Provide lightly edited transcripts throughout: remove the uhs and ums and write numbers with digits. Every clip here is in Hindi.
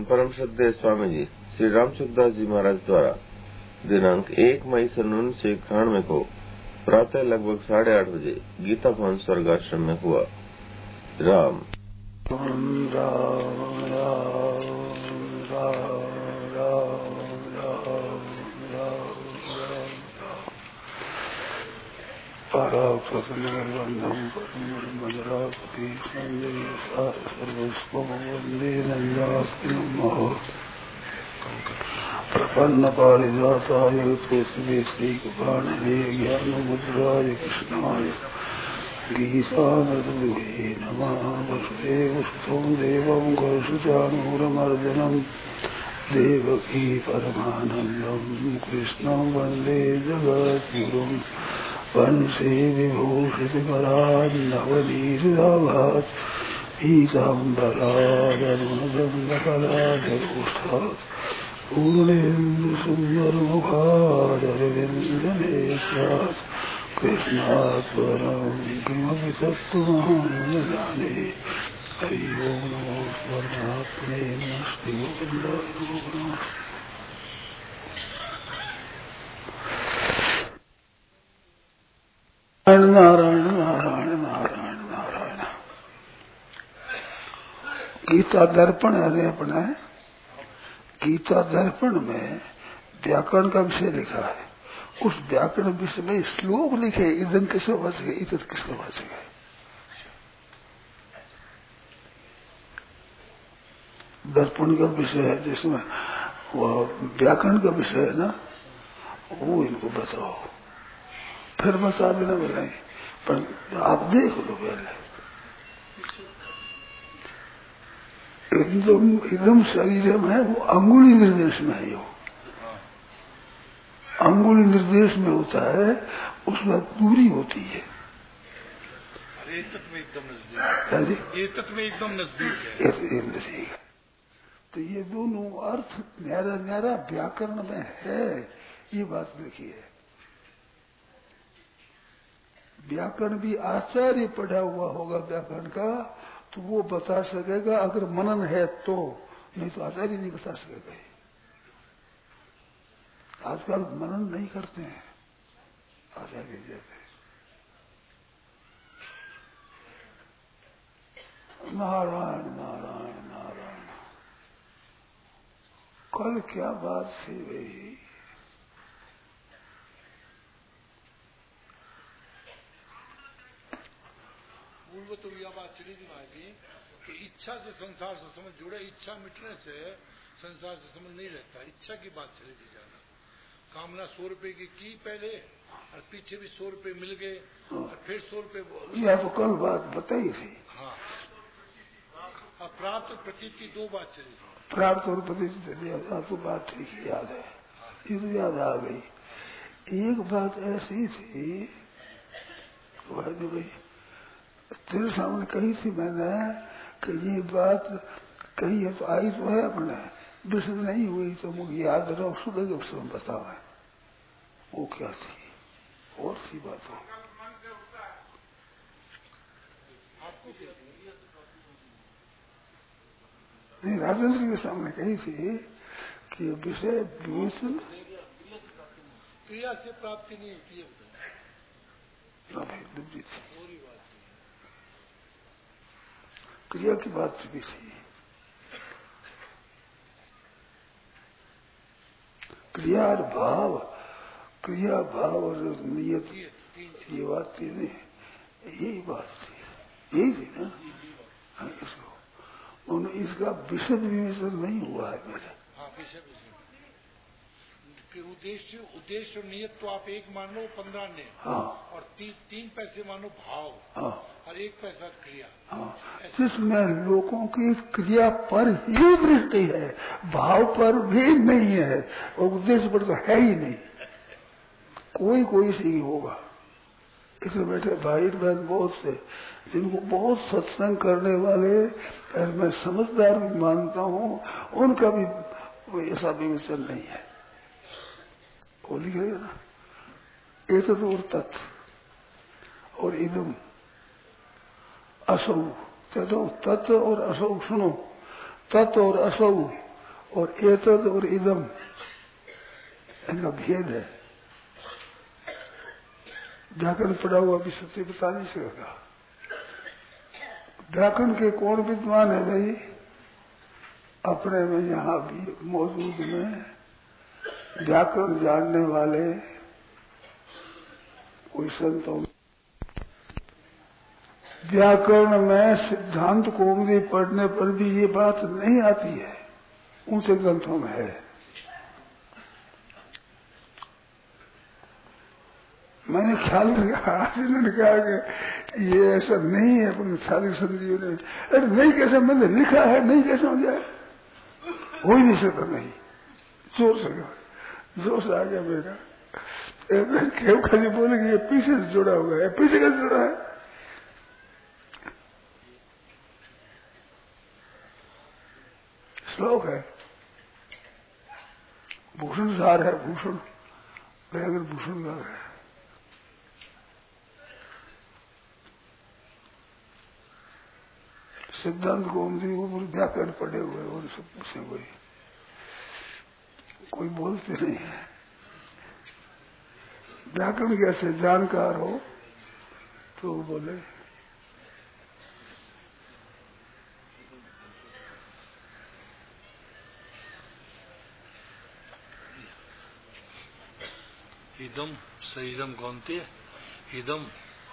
परम श्रद्धेय स्वामी जी श्री रामसुखदास जी महाराज द्वारा दिनांक 1 मई सन 1991 को प्रातः लगभग 8:30 बजे गीता भवन स्वर्गाश्रम में हुआ। राम राम राम राम पराप्रसन्नबन्धं परमजरापति संजय सर्वस्वं वन्दे नन्दास्तिनमः प्रपन्नपारिजाताय तुलसी श्रीकृपाणवे ज्ञानमुद्राय कृष्णाय गीतानन्दे नमः। वसुदेवसुतं देवं कौसुचानूरमर्दनं देवकी परमानन्दं कृष्णं वन्दे जगद्गुरुम् वंशे विभूषितकरान्नवनीरदाभात् पीताम्बरादरुणदण्डकलाधरोष्ठात् पूर्णेन्दुसुन्दरमुखादरविन्दनेत्रात् कृष्णात् परं किमपि तत्त्वमहं न जाने। हरि ओं नमो परमात्मने नमस्ते गोविन्दाय नमो नमः। नारायण नारायण नारायण नारायण। गीता दर्पण है अपने गीता दर्पण में व्याकरण का विषय लिखा है। उस व्याकरण विषय में श्लोक लिखे, इदं किसको बच गए, इतत किसको बच गए। दर्पण का विषय है जिसमें वो व्याकरण का विषय है ना, वो इनको बताओ, फिर बता देना बोले, पर आप देख लो पहले। एकदम शरीर में है, वो अंगुली निर्देश में है। यो अंगुली निर्देश में होता है, उसमें दूरी होती है। ये तत्व एकदम नजदीक है। तो ये दोनों अर्थ न्यारा न्यारा व्याकरण में है, ये बात देखिए। व्याकरण भी आचार्य पढ़ा हुआ होगा व्याकरण का, तो वो बता सकेगा, अगर मनन है तो, नहीं तो आचार्य नहीं बता सकेगा। आजकल मनन नहीं करते हैं आचार्य जैसे। नारायण नारायण नारायण। कल क्या बात थी भाई, पूर्व तो यह बात चली थी महाराज कि इच्छा से संसार से समझ जुड़े, इच्छा मिटने से संसार से समझ नहीं रहता। इच्छा की बात चली थी ज्यादा। कामना 100 रुपए की पहले, और पीछे भी 100 रुपए मिल गए, और फिर 100 रुपए। यह तो कल बात बताई थी। हाँ, और प्राप्त और प्रतीत की 2 बात चली थी। प्राप्त और प्रतीत तो बात ठीक याद है, ये तो याद आ गई। एक बात ऐसी थी भाई, तेरे सामने कही थी मैंने कि ये बात कही है तो आई तो है अपने, विशद नहीं हुई तो मुझे याद रहो, सुबह के उसमें बताओ है वो क्या थी। और सी बात हो नहीं, राजेंद्र के सामने कही थी कि विषय क्रिया से प्राप्ति नहीं होती है। क्रिया की बात भी थी। क्रिया और भाव और नियत, ये बात थी नहीं, यही बात थी, यही थी ना। इसको इसका विशद विवेचन नहीं हुआ है मेरे। हाँ, उद्देश्य और नियत तो आप 1 मान लो, 15 ने। हाँ। और 3 पैसे मानो भाव। हाँ। और 1 पैसा क्रिया। हाँ। जिसमें लोगों की क्रिया पर ही दृष्टि है, भाव पर भी नहीं है, और उद्देश्य पर तो है ही नहीं। कोई से ही होगा। इसमें बैठे भाई बहन बहुत से, जिनको बहुत सत्संग करने वाले मैं समझदार भी मानता हूँ, उनका भी ऐसा विवेचन नहीं है। वो लिख रहे ना, एतत् और तत् और इदम असौ, तत्व और असौ सुनो, तत् और असौ और एतद और इदम इनका भेद है। व्याकरण पढ़ा हुआ भी सत्य बता नहीं सकेगा। व्याकरण के कौन विद्वान है भाई? अपने में यहाँ भी मौजूद में व्याकरण जानने वाले कोई संतों, व्याकरण में सिद्धांत कौमुदी पढ़ने पर भी ये बात नहीं आती है, ऊंचे ग्रंथों में है। मैंने ख्याल किया, आज इन्होंने कहा कि ये ऐसा नहीं है, पर सारी संधियों ने अरे नहीं कैसे, मैंने लिखा है, नहीं कैसे हो जाए, हो ही नहीं सकता। नहीं, जोर से आ गया मेरा। खेव खाली बोलेंगे ये पीछे से जुड़ा हुआ है, पीछे कैसे जुड़ा है? श्लोक है, भूषण सार है, भूषण अगर भूषण सार है। सिद्धांत कौमुदी ऊपर व्याकरण पढ़े हुए और सब पूछे हुए, कोई बोलते नहीं है। व्याकरण कैसे जानकार हो तो बोले। इदम शरीरम कौनते इदम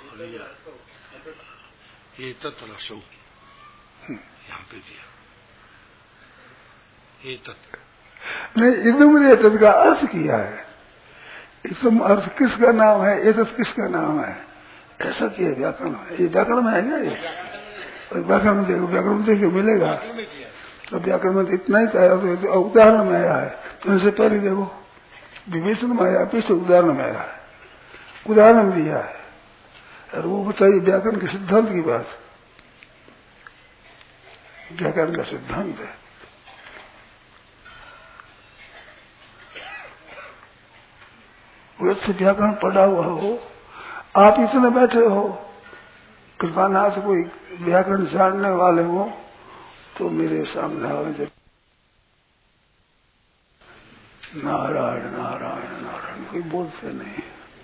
ये तत्व यहाँ पे दिया ये तत्व नहीं, इदम ने एतत् का अर्थ किया है। इदम अर्थ किसका नाम है, एतत् किसका नाम है, ऐसा किया व्याकरण में। ये व्याकरण में है क्या? ये व्याकरण में देखो, व्याकरण में देखो मिलेगा। तो व्याकरण में इतना ही आया, तो उदाहरण में आया है। तो इससे पहले देखो विवेचन में आया, पीछे उदाहरण में आया है, उदाहरण दिया है। और वो बताइए व्याकरण के सिद्धांत की बात, व्याकरण का सिद्धांत है। वैसे व्याकरण पढ़ा हुआ हो, आप इतने बैठे हो, कृपानाथ कोई व्याकरण जानने वाले हो तो मेरे सामने आओ। जब नारायण नारायण नारायण कोई बोलते नहीं।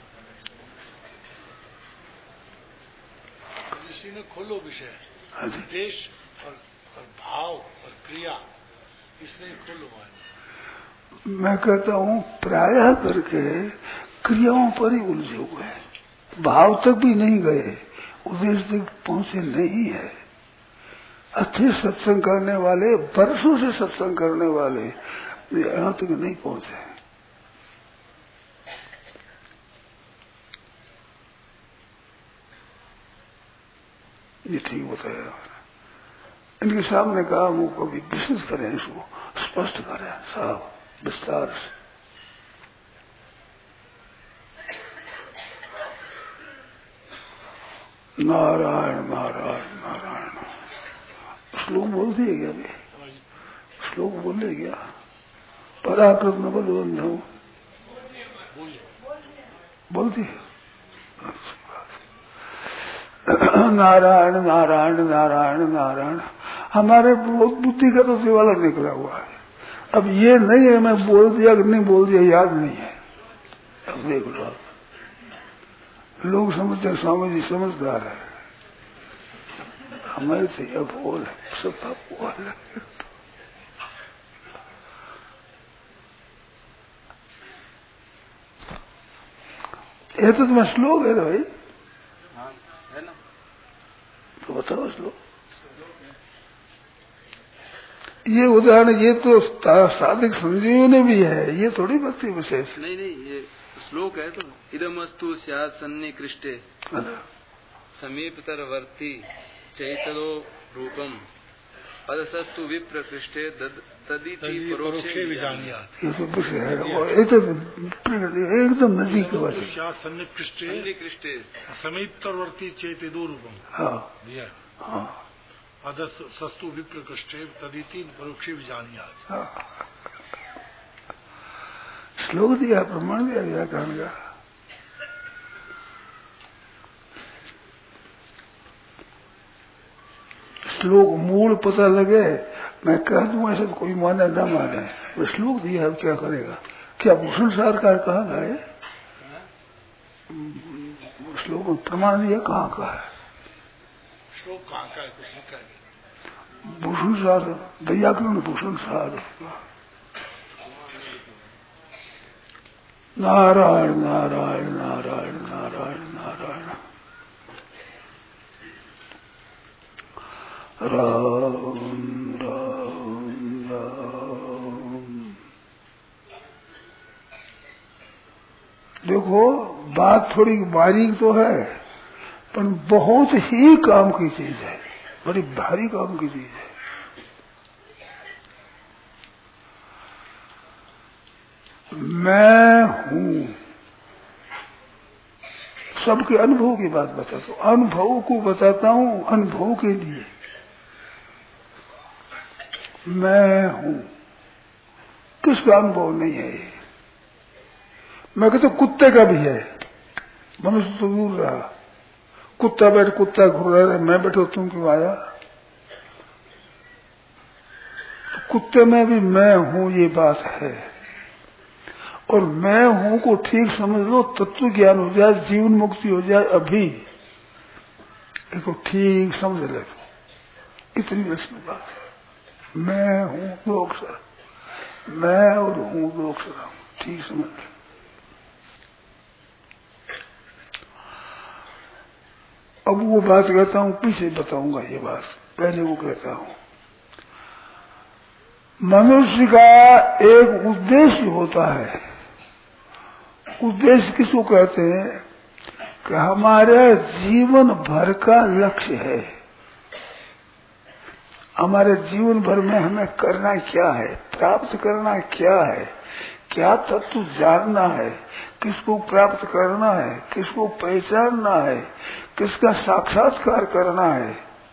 इसी में खोलो विषय, देश और भाव और क्रिया, इसमें खोलो। मैं कहता हूँ प्रायः करके क्रियाओं पर ही उलझे हुए हैं, भाव तक भी नहीं गए, उद्देश्य तक पहुंचे नहीं है। अच्छे सत्संग करने वाले, वर्षों से सत्संग करने वाले यहाँ तक नहीं पहुंचे। ये ठीक बताया। इनके सामने कहा वो कभी विशेष करें, इसको स्पष्ट करें साहब विस्तार से। नारायण नारायण नारायण। श्लोक बोल दिए क्या अभी? श्लोक बोले क्या? पराकृत न बलवंधो बोल दिए। नारायण नारायण नारायण नारायण। हमारे बुद्धि का तो दिवाला निकला हुआ है। अब ये नहीं है मैं बोल दिया कि नहीं बोल दिया याद नहीं है। अब देख लो, लोग समझते स्वामी जी समझदार है, हमारे से यह बोल है सब बोल है। ये तो तुम्हारा श्लोक है ना भाई? हाँ है ना, तो बताओ श्लोक। ये उदाहरण ये तो साधिक संजीवनी भी है, ये थोड़ी भक्ति विशेष। नहीं नहीं, ये श्लोक है तो इदमस्तु स्यात् सन्निकृष्टे समीपतरवर्ती चैतलो रूपम अदसस्तु विप्रकृष्टे तदिति परोक्षे विजानीयात्। ये तो विषय है, ये तो एकदम नजदीक का वचन। सन्निकृष्टे समीपतरवर्ती चैतलो रूपम। हाँ हाँ, अदसस्तु विप्रकृष्टे तदिति परोक्षे विजानीयात्। श्लोक दिया, प्रमाण दिया व्याकरण का। श्लोक मूल पता लगे मैं कह दूं ऐसे तो कोई माने ना माने, वो श्लोक दिया है, क्या करेगा? क्या भूषण सार का कहा है? श्लोक में प्रमाण दिया कहाँ का है? श्लोक कहाँ का है? कुछ लिखा है? भूषण सार, वैयाकरण भूषण सार। नारायण नारायण नारायण नारायण नारायण। राम राम राम। देखो बात थोड़ी बारीक तो है, पर बहुत ही काम की चीज है, बड़ी भारी काम की चीज है। मैं हूं, सबके अनुभव की बात बताता हूं, अनुभव को बताता हूं, अनुभव के लिए। मैं हूं, किसका अनुभव नहीं है ये? मैं कहता कुत्ते का भी है, मनुष्य तो दूर रहा, कुत्ता बैठ कुत्ता घूर रहा है, मैं बैठो तुम क्यों आया? तो कुत्ते में भी मैं हूं ये बात है। और मैं हूं को ठीक समझ लो, तत्व ज्ञान हो जाए, जीवन मुक्ति हो जाए, अभी इसको ठीक समझ ले तो इतनी इसमें बात है। मैं हूं दो अक्षर, मैं और हूं दो अक्षर, ठीक समझ। अब वो बात कहता हूं, पीछे बताऊंगा ये बात, पहले वो कहता हूं। मनुष्य का एक उद्देश्य होता है। उद्देश्य किसको कहते हैं? कि हमारे जीवन भर का लक्ष्य है, हमारे जीवन भर में हमें करना क्या है, प्राप्त करना क्या है, क्या तत्व जानना है, किसको प्राप्त करना है, किसको पहचानना है, किसका साक्षात्कार करना है,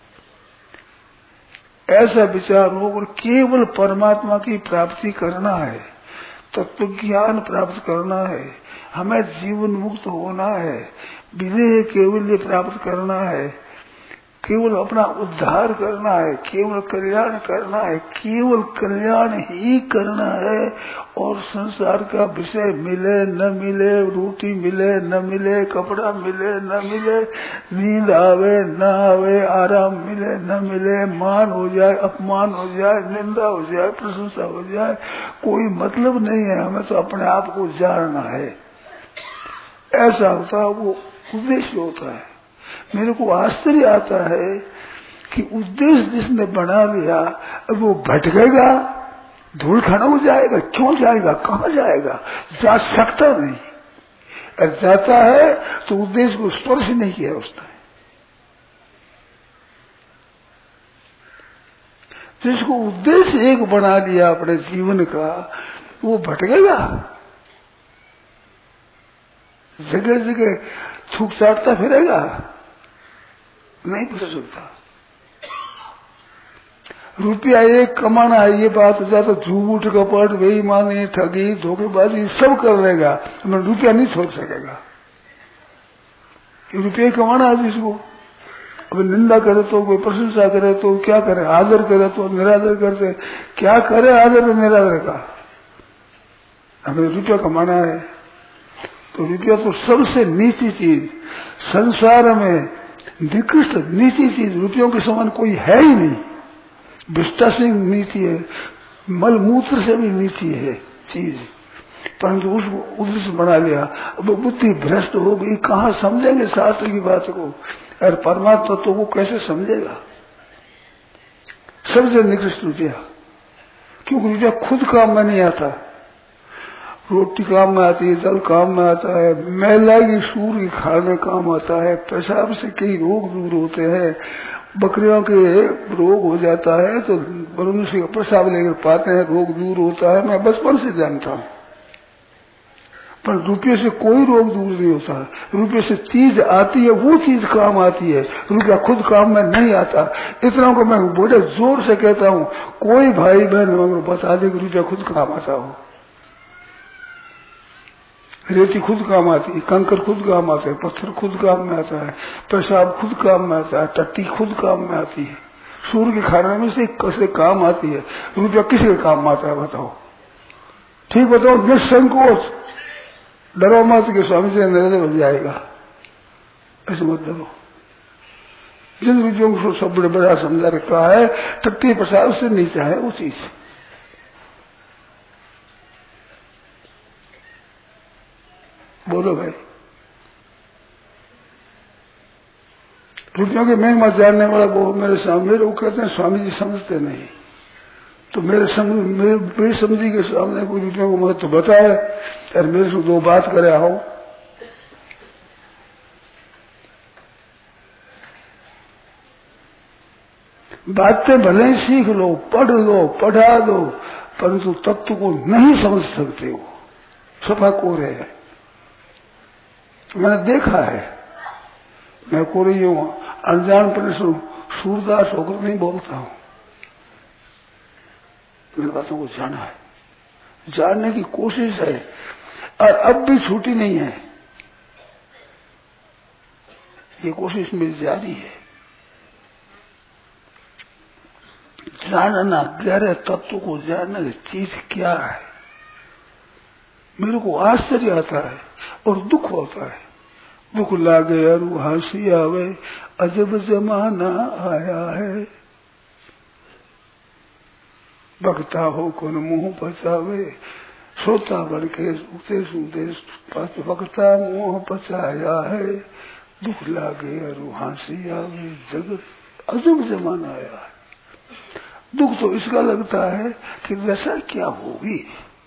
ऐसा विचार हो और केवल परमात्मा की प्राप्ति करना है, तत्व ज्ञान प्राप्त करना है, हमें जीवन मुक्त होना है, विदेह केवल प्राप्त करना है, केवल अपना उद्धार करना है, केवल कल्याण करना है, केवल कल्याण ही करना है। और संसार का विषय मिले न मिले, रोटी मिले न मिले, कपड़ा मिले न मिले, नींद आवे न आवे, आराम मिले न मिले, मान हो जाए, अपमान हो जाए, निंदा हो जाए, प्रशंसा हो जाए, कोई मतलब नहीं है। हमें तो अपने आप को जानना है, ऐसा होता है, वो उद्देश्य होता है। मेरे को आश्चर्य आता है कि उद्देश्य जिसने बना लिया, अब वो भटकेगा, धूल खाना हो जाएगा, क्यों जाएगा, कहाँ जाएगा, जा सकता नहीं। और जाता है तो उद्देश्य को स्पर्श नहीं किया उसने। जिसको उद्देश्य एक बना लिया अपने जीवन का, वो भटकेगा, जगह जगह थूक चाटता फिरेगा, नहीं पूछ सकता। रुपया एक कमाना है ये बात हो जाए तो झूठ कपट बेईमानी ठगी धोखेबाजी सब कर लेगा, मैं रुपया नहीं छोड़ सकेगा। रुपया कमाना है जिसको, अब निंदा करे तो, कोई प्रशंसा करे तो क्या करे, आदर करे तो निरादर करते, क्या करे आदर निरादर का, हमें रुपया कमाना है। तो रुपया तो सबसे नीची चीज संसार में, निकृष्ट नीची चीज, रुपयों के समान कोई है ही नहीं। विष्टा से नीची है, मलमूत्र से भी नीची है चीज, परंतु उसको उद्देश्य बना लिया। अब बुद्धि भ्रष्ट हो गई, कहाँ समझेंगे शास्त्र की बात को, और परमात्मा तो वो कैसे समझेगा। सबसे निकृष्ट रुपया, क्योंकि रुपया खुद काम में नहीं आता, रोटी काम में आती है, जल काम में आता है, मैला की सूर की खाने काम आता है, पेशाब से कई रोग दूर होते हैं, बकरियों के रोग हो जाता है तो मनुष्य का पेशाब लेकर पाते हैं, रोग दूर होता है, मैं बचपन से जानता हूँ। पर रुपये से कोई रोग दूर नहीं होता, रुपये से चीज आती है, वो चीज काम आती है, रुपया खुद काम में नहीं आता। इतना को मैं बड़े जोर से कहता हूँ, कोई भाई बहन बता दे कि रुपया खुद काम आता हो। रेती खुद काम आती है, कंकर खुद काम आता है, पत्थर खुद काम में आता है, पेशाब खुद काम में आता है, टट्टी खुद काम में आती है, सूर्य के खाने में से कैसे काम आती है, रुपया किसके काम आता है बताओ? ठीक बताओ, निसंकोच डरो मत कि स्वामी जी नरेंद्र बन जाएगा, ऐसे मत डरो। जिन रुपयों को सब बड़े बड़ा समझा रखा है, 30% से नीचे है वो चीज। बोलो भाई, रुपयों की महिमा जानने वाला वो मेरे सामने, वो कहते हैं स्वामी जी समझते नहीं, तो मेरे समझी के सामने कोई रुपयों को महत्व बताए और मेरे से दो बात करे आओ। बातें भले ही सीख लो, पढ़ लो, पढ़ा दो, परंतु तत्व को नहीं समझ सकते हो, सफा कोरे है। मैंने देखा है, मैं कोरे हूं, अनजान पर सूरदास होकर नहीं बोलता हूं, मेरी बातों को जाना है, जानने की कोशिश है और अब भी छूटी नहीं है, ये कोशिश मेरी जारी है। जानना, गहरे तत्व को जानना की चीज क्या है, मेरे को आश्चर्य आता है और दुख होता है। दुख लागे और हंसी आवे, अजब जमाना आया है, बकता हो कौन मुंह बचावे, सोता बन के सूते सूते बकता मुंह बचाया है, दुख लागे और हंसी आवे, जगत अजब जमाना आया है। दुख तो इसका लगता है कि वैसा क्या होगी,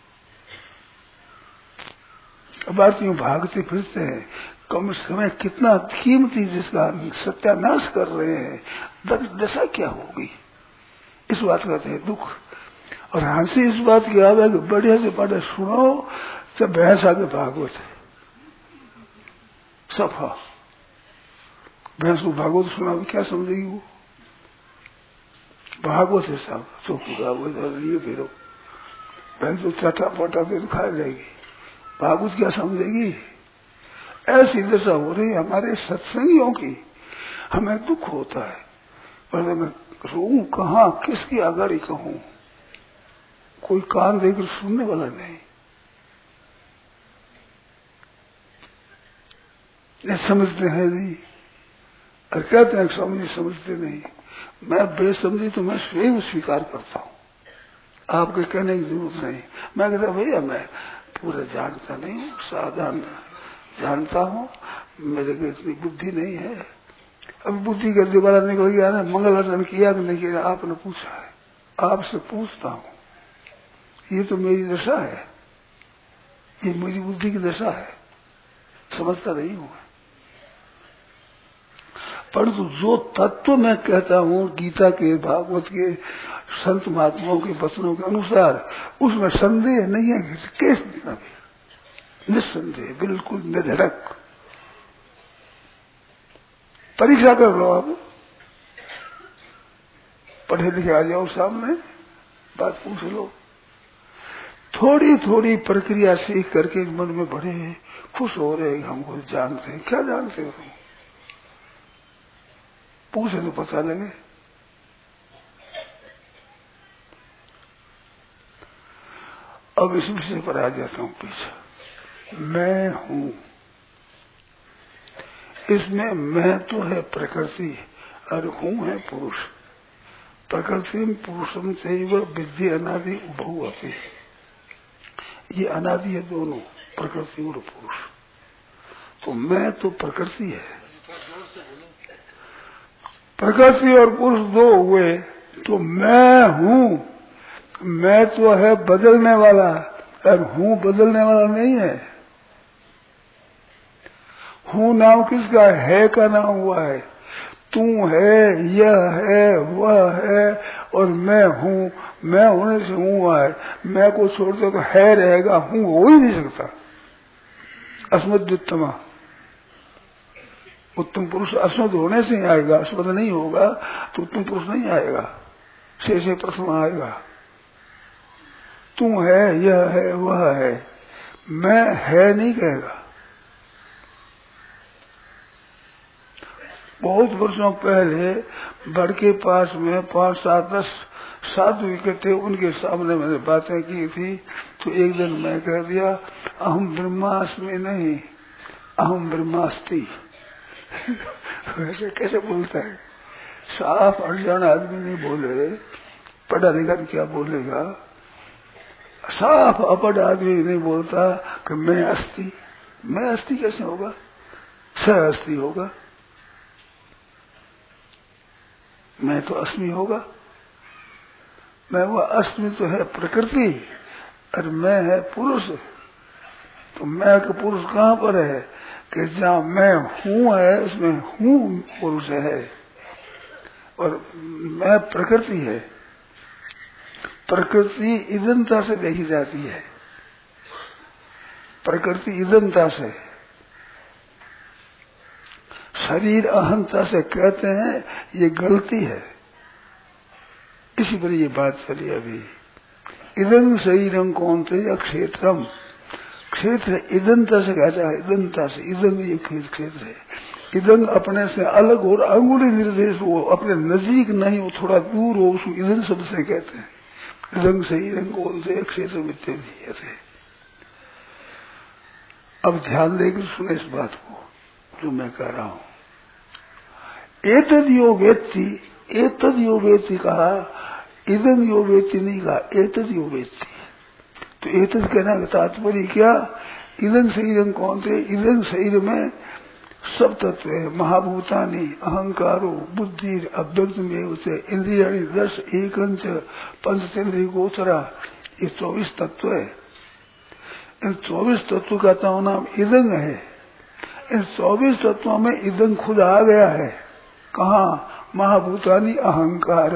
भारतीयों भागते फिरते हैं, कम समय कितना कीमती जिसका सत्यानाश कर रहे हैं, दशा क्या होगी, इस बात का है दुख। और हंसी इस बात की आवे कि बढ़िया से बढ़िया सुनो, जब भैंस आगे भागवत सफा, भैंस को भागवत सुना क्या समझेगी वो, भागवत है साहब, चौकी भागवत लिए फिरो, भैंस तो चटा पटा फिर खा जाएगी, भागवत क्या समझेगी। ऐसी दशा हो रही हमारे सत्संगियों की, हमें दुख होता है, पर मैं रू कहाँ, किसकी आगाड़ी कहूं, कोई कान देकर सुनने वाला नहीं, ये समझते हैं नहीं और कहते हैं स्वामी जी समझते नहीं। मैं बेसमझी तो मैं स्वयं स्वीकार करता हूं, आपके कहने की जरूरत नहीं। मैं कहता भैया मैं पूरा जानता नहीं हूं, साधारण जानता हूं, मेरे को इतनी बुद्धि नहीं है। अब बुद्धि का दोबारा निकल गया ना, मंगल आचरण किया कि नहीं किया, आपने पूछा है, आपसे पूछता हूं, ये तो मेरी दशा है, ये मेरी बुद्धि की दशा है, समझता नहीं हूं। परंतु जो तत्व मैं कहता हूं गीता के, भागवत के, संत महात्माओं के वचनों के अनुसार, उसमें संदेह नहीं है, केस निस्संदेह, बिल्कुल निर्धड़क। परीक्षा कर लो, आप पढ़े लिखे आ जाओ सामने, बात पूछ लो, थोड़ी थोड़ी प्रक्रिया सीख करके मन में बड़े खुश हो रहे हैं, हमको जानते हैं। क्या जानते हो तुम, पूछे तो पता लगे। अब इस विषय पर आ जाता हूं पीछे। मैं हूं, इसमें मैं तो है प्रकृति और हूं है पुरुष। प्रकृति पुरुषम से विद्या अनादि उभव अपी, ये अनादि है दोनों, प्रकृति और पुरुष। तो मैं तो प्रकृति है, प्रकृति और पुरुष दो हुए, तो मैं हूं। मैं तो है बदलने वाला और हूं बदलने वाला नहीं है। हूं नाम किसका है, का नाम हुआ है। तू है, यह है, वह है, और मैं हूं, मैं होने से हूं हुआ है। मैं को छोड़ते तो है रहेगा, हूं हो ही नहीं सकता। अस्मद्युत्तमा, उत्तम पुरुष अस्मद होने से ही आएगा, अस्मद नहीं होगा तो उत्तम पुरुष नहीं आएगा, से प्रथम आएगा। तू है, यह है, वह है, मैं है नहीं कहेगा। बहुत वर्षों पहले बड़ के पास में 5, 7, 10 साधु इकट्ठे, उनके सामने मैंने बातें की थी। तो एक दिन मैं कह दिया, अहम ब्रह्मास्मि नहीं, अहम ब्रह्मास्ति। वैसे कैसे बोलता है? साफ अनजान आदमी नहीं बोले, पढ़ा लिखा क्या बोलेगा? साफ अपढ़ आदमी नहीं बोलता कि मैं अस्थि। मैं अस्थि कैसे होगा? स अस्थि होगा। मैं तो अस्मि होगा। मैं वो अस्मि तो है प्रकृति, और मैं है पुरुष। तो मैं का पुरुष कहाँ पर है? कि जहाँ मैं हूँ है, उसमें हूँ पुरुष है, और मैं प्रकृति है। प्रकृति इदंता से देखी जाती है, प्रकृति इदंता से। शरीर अहंता से कहते हैं, ये गलती है। इसी पर ये बात चली अभी। इदं शरीरम कौनते क्षेत्रम, क्षेत्र इदंता से कहता है, इदंता से। इदं ये क्षेत्र है। इदं अपने से अलग और अंगुली निर्देश हो, अपने नजीक नहीं हो, थोड़ा दूर हो, उसको इदं शब्द से कहते हैं। इदं शरीरम कौनते क्षेत्र मिथ्या ऐसे। अब ध्यान देकर सुने इस बात को जो मैं कह रहा हूं। एतद यो वेत्ति, एतद यो वेत्ति कहा, इदं यो वेत्ति नहीं कहा, एतद यो वेत्ति। तो एतद कहना का तात्पर्य क्या? इदं शरीरम कौन थे? इदं शरीर में सब तत्व है। महाभूतानि, अहंकारो, बुद्धि, अव्यक्त में उसे इंद्रियाणि, दर्श, एकंच, पंचेंद्रिय गोचरा, ये 24 तत्व है। इन 24 तत्व का तो नाम इदं है। इन 24 तत्वों में इदं खुद आ गया है। कहा? महाभूतानि अहंकार,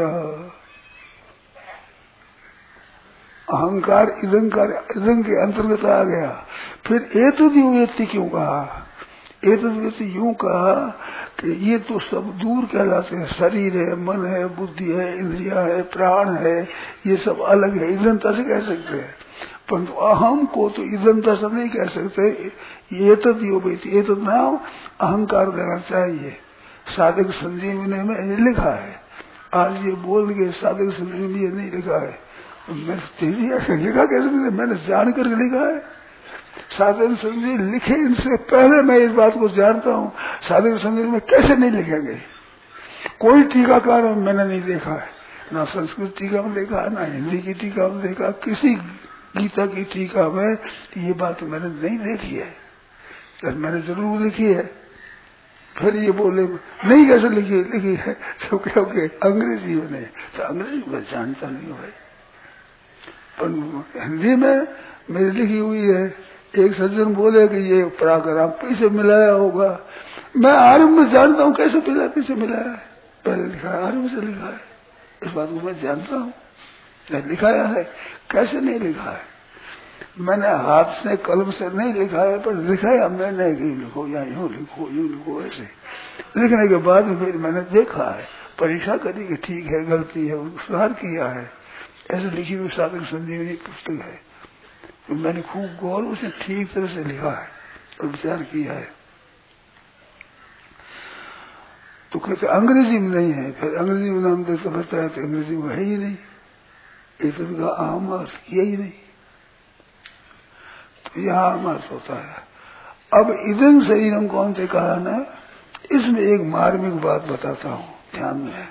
अहंकार इदं के अंतर्गत आ गया। फिर एतद यो वेत्ति क्यों कहा? एतद वेत्ति यूं कहा कि ये तो सब दूर कहलाते हैं। शरीर है, मन है, बुद्धि है, इंद्रिया है, प्राण है, ये सब अलग है, इदंता से कह सकते हैं। परंतु अहम को तो इदंता से नहीं कह सकते। एतद यो वेत्ति, एतद नाम अहंकार देना चाहिए। साधक संजीवनी में ये लिखा है। आज ये बोल के साधक संजीवनी ये नहीं लिखा है। मैं तेजी लिखा कैसे? मैंने जान करके लिखा है। साधक संजीवनी लिखे इनसे पहले मैं इस बात को जानता हूँ। साधक संजीवनी में कैसे नहीं लिखेंगे? कोई टीकाकार मैंने नहीं देखा है, ना संस्कृत टीका में देखा है, ना हिंदी की टीका में देखा। किसी गीता की टीका में ये बात मैंने नहीं देखी है। मैंने जरूर लिखी है। फिर ये बोले नहीं कैसे लिखी है? तो क्योंकि अंग्रेजी में, तो अंग्रेजी में जानता नहीं हो भाई, पर हिंदी में मेरी लिखी हुई है। एक सज्जन बोले कि ये पराक्रम पैसे मिलाया होगा। मैं आरंभ में जानता हूँ कैसे पैसे मिलाया है। पहले लिखा है, आरंभ से लिखा है। इस बात को मैं जानता हूँ, लिखाया है। कैसे नहीं लिखा है? मैंने हाथ से कलम से नहीं लिखा है, पर लिखाया मैंने कि लिखो या यूं लिखो ऐसे। लिखने के बाद फिर मैंने देखा है, परीक्षा करी कि ठीक है, गलती है, सुधार किया है। ऐसे लिखी हुई साधक संजीवनी पुस्तक है। तो मैंने खूब गौर उसे ठीक तरह से लिखा है और विचार किया है। तो कहते अंग्रेजी में नहीं है। फिर अंग्रेजी में नाम तो समझता है, तो अंग्रेजी में है ही नहीं। एतद का आम अर्थ किया ही नहीं। तो यह आम अर्थ होता है। अब इदं शरीरम कौन से कहा ना, इसमें एक मार्मिक बात बताता हूँ, ध्यान में।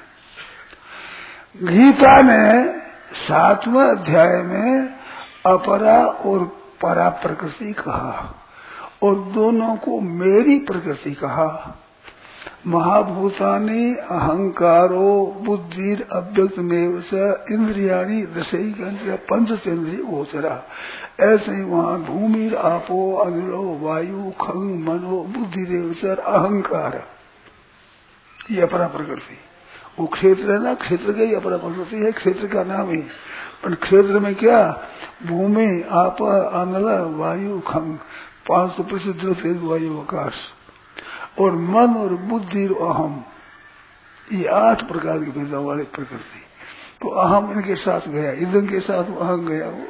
गीता ने 7वें अध्याय में अपरा और परा प्रकृति कहा, और दोनों को मेरी प्रकृति कहा। महाभूतानि अहंकारो बुद्धि अव्यक्त में इंद्रियाणी दशैक पंचेंद्रिय गोचरा। ऐसे ही वहाँ भूमि आपो अग्नो वायु खंग मनो बुद्धि देवचर अहंकार, ये अपरा प्रकृति। वो क्षेत्र है ना, क्षेत्र का ही अपरा प्रकृति है, क्षेत्र का नाम ही। पर क्षेत्र में क्या? भूमि आप अनल वायु खंग, 5 तो प्रसिद्ध वायु आकाश, और मन और बुद्धि और अहम, ये 8 प्रकार की भेदा वाली प्रकृति। तो अहम इनके साथ गया, इदं के साथ अहम गया। वो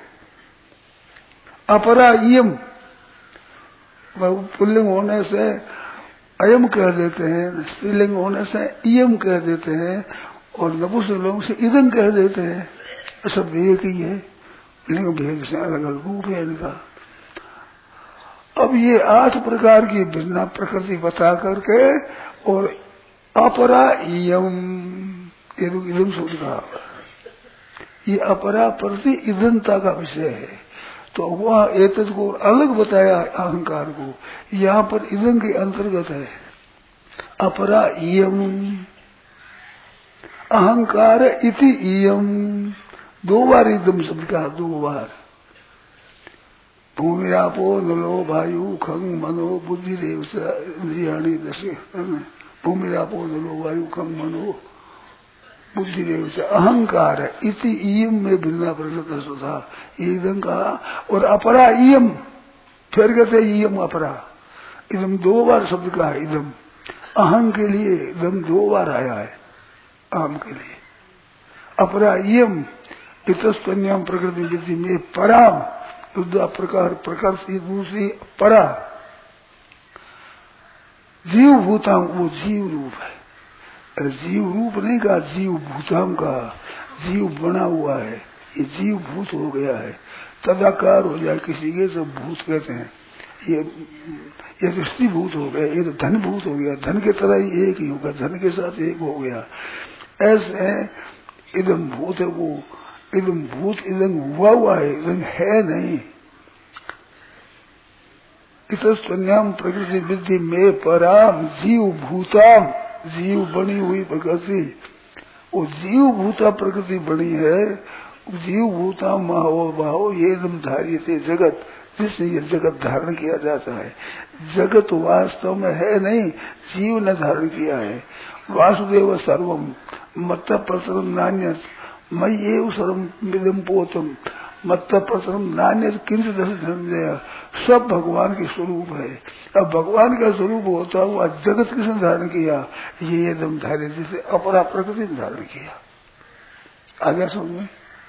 अपरा इयम पुल्लिंग होने से अयम कह देते हैं, स्त्रीलिंग होने से इयम कह देते हैं, और नपुंसकलिंग से इदं कह देते हैं। सब एक ही है, लिंग भेद से अलग अलग रूप है इनका। अब ये 8 प्रकार की भिन्न प्रकृति बता करके और अपरा इयम इदम शब्द का, ये अपरा प्रति इदंता का विषय है। तो वह एतद को अलग बताया अहंकार को, यहाँ पर इदं के अंतर्गत है। अपरा इयम अहंकार इति इयम, 2 बार इदम शब्द का, 2 बार। भूमिरापो नलो वायु खंग मनो बुद्धि रेव इंद्रियाणि दश। भूमिरापो नलो वायु खंग मनो बुद्धि रेव से अहंकार इति इयम में भिन्न प्रकृत सुधा इदम कहा। और अपरा इयम, फिर कहते इयम अपरा, इदम 2 बार शब्द का है। इदम अहं के लिए इदम 2 बार आया है, अहम के लिए। अपरा इयम इतस्तन्याम प्रकृति विधि में पराम, तो प्रकार प्रकृति दूसरी परा। जीव भूताम, वो जीव रूप है। जीव रूप नहीं कहा, जीव भूताम का, जीव बना हुआ है, ये जीव भूत हो गया है। तदाकार हो जाए किसी के, तो भूत कहते हैं। ये दृष्टि भूत हो गया, ये तो धन भूत हो गया, धन के तरह ही एक ही होगा, धन के साथ एक हो गया। ऐसे इदम भूत है वो, इदम भूत इदम हुआ है, इदम है नहीं। इतस्तन्याम प्रकृति विधि में पराम जीव भूताम, जीव बनी हुई प्रकृति, वो जीव भूता प्रकृति बनी है। जीव भूता महो भाव ये दम धार्य थे जगत, जिससे ये जगत धारण किया जाता है। जगत वास्तव में है नहीं, जीव ने धारण किया है। वासुदेव सर्वम मत्त प्रसरम नान्य मई एव सर्वम विदम पोतम मत्त प्रसरम नान्य किंचित धनंजय। सब भगवान के स्वरूप है। अब भगवान का स्वरूप होता हुआ जगत किसने धारण किया? ये एकदम धारे जिसे अपरा प्रकृति ने धारण किया। आगे समझ में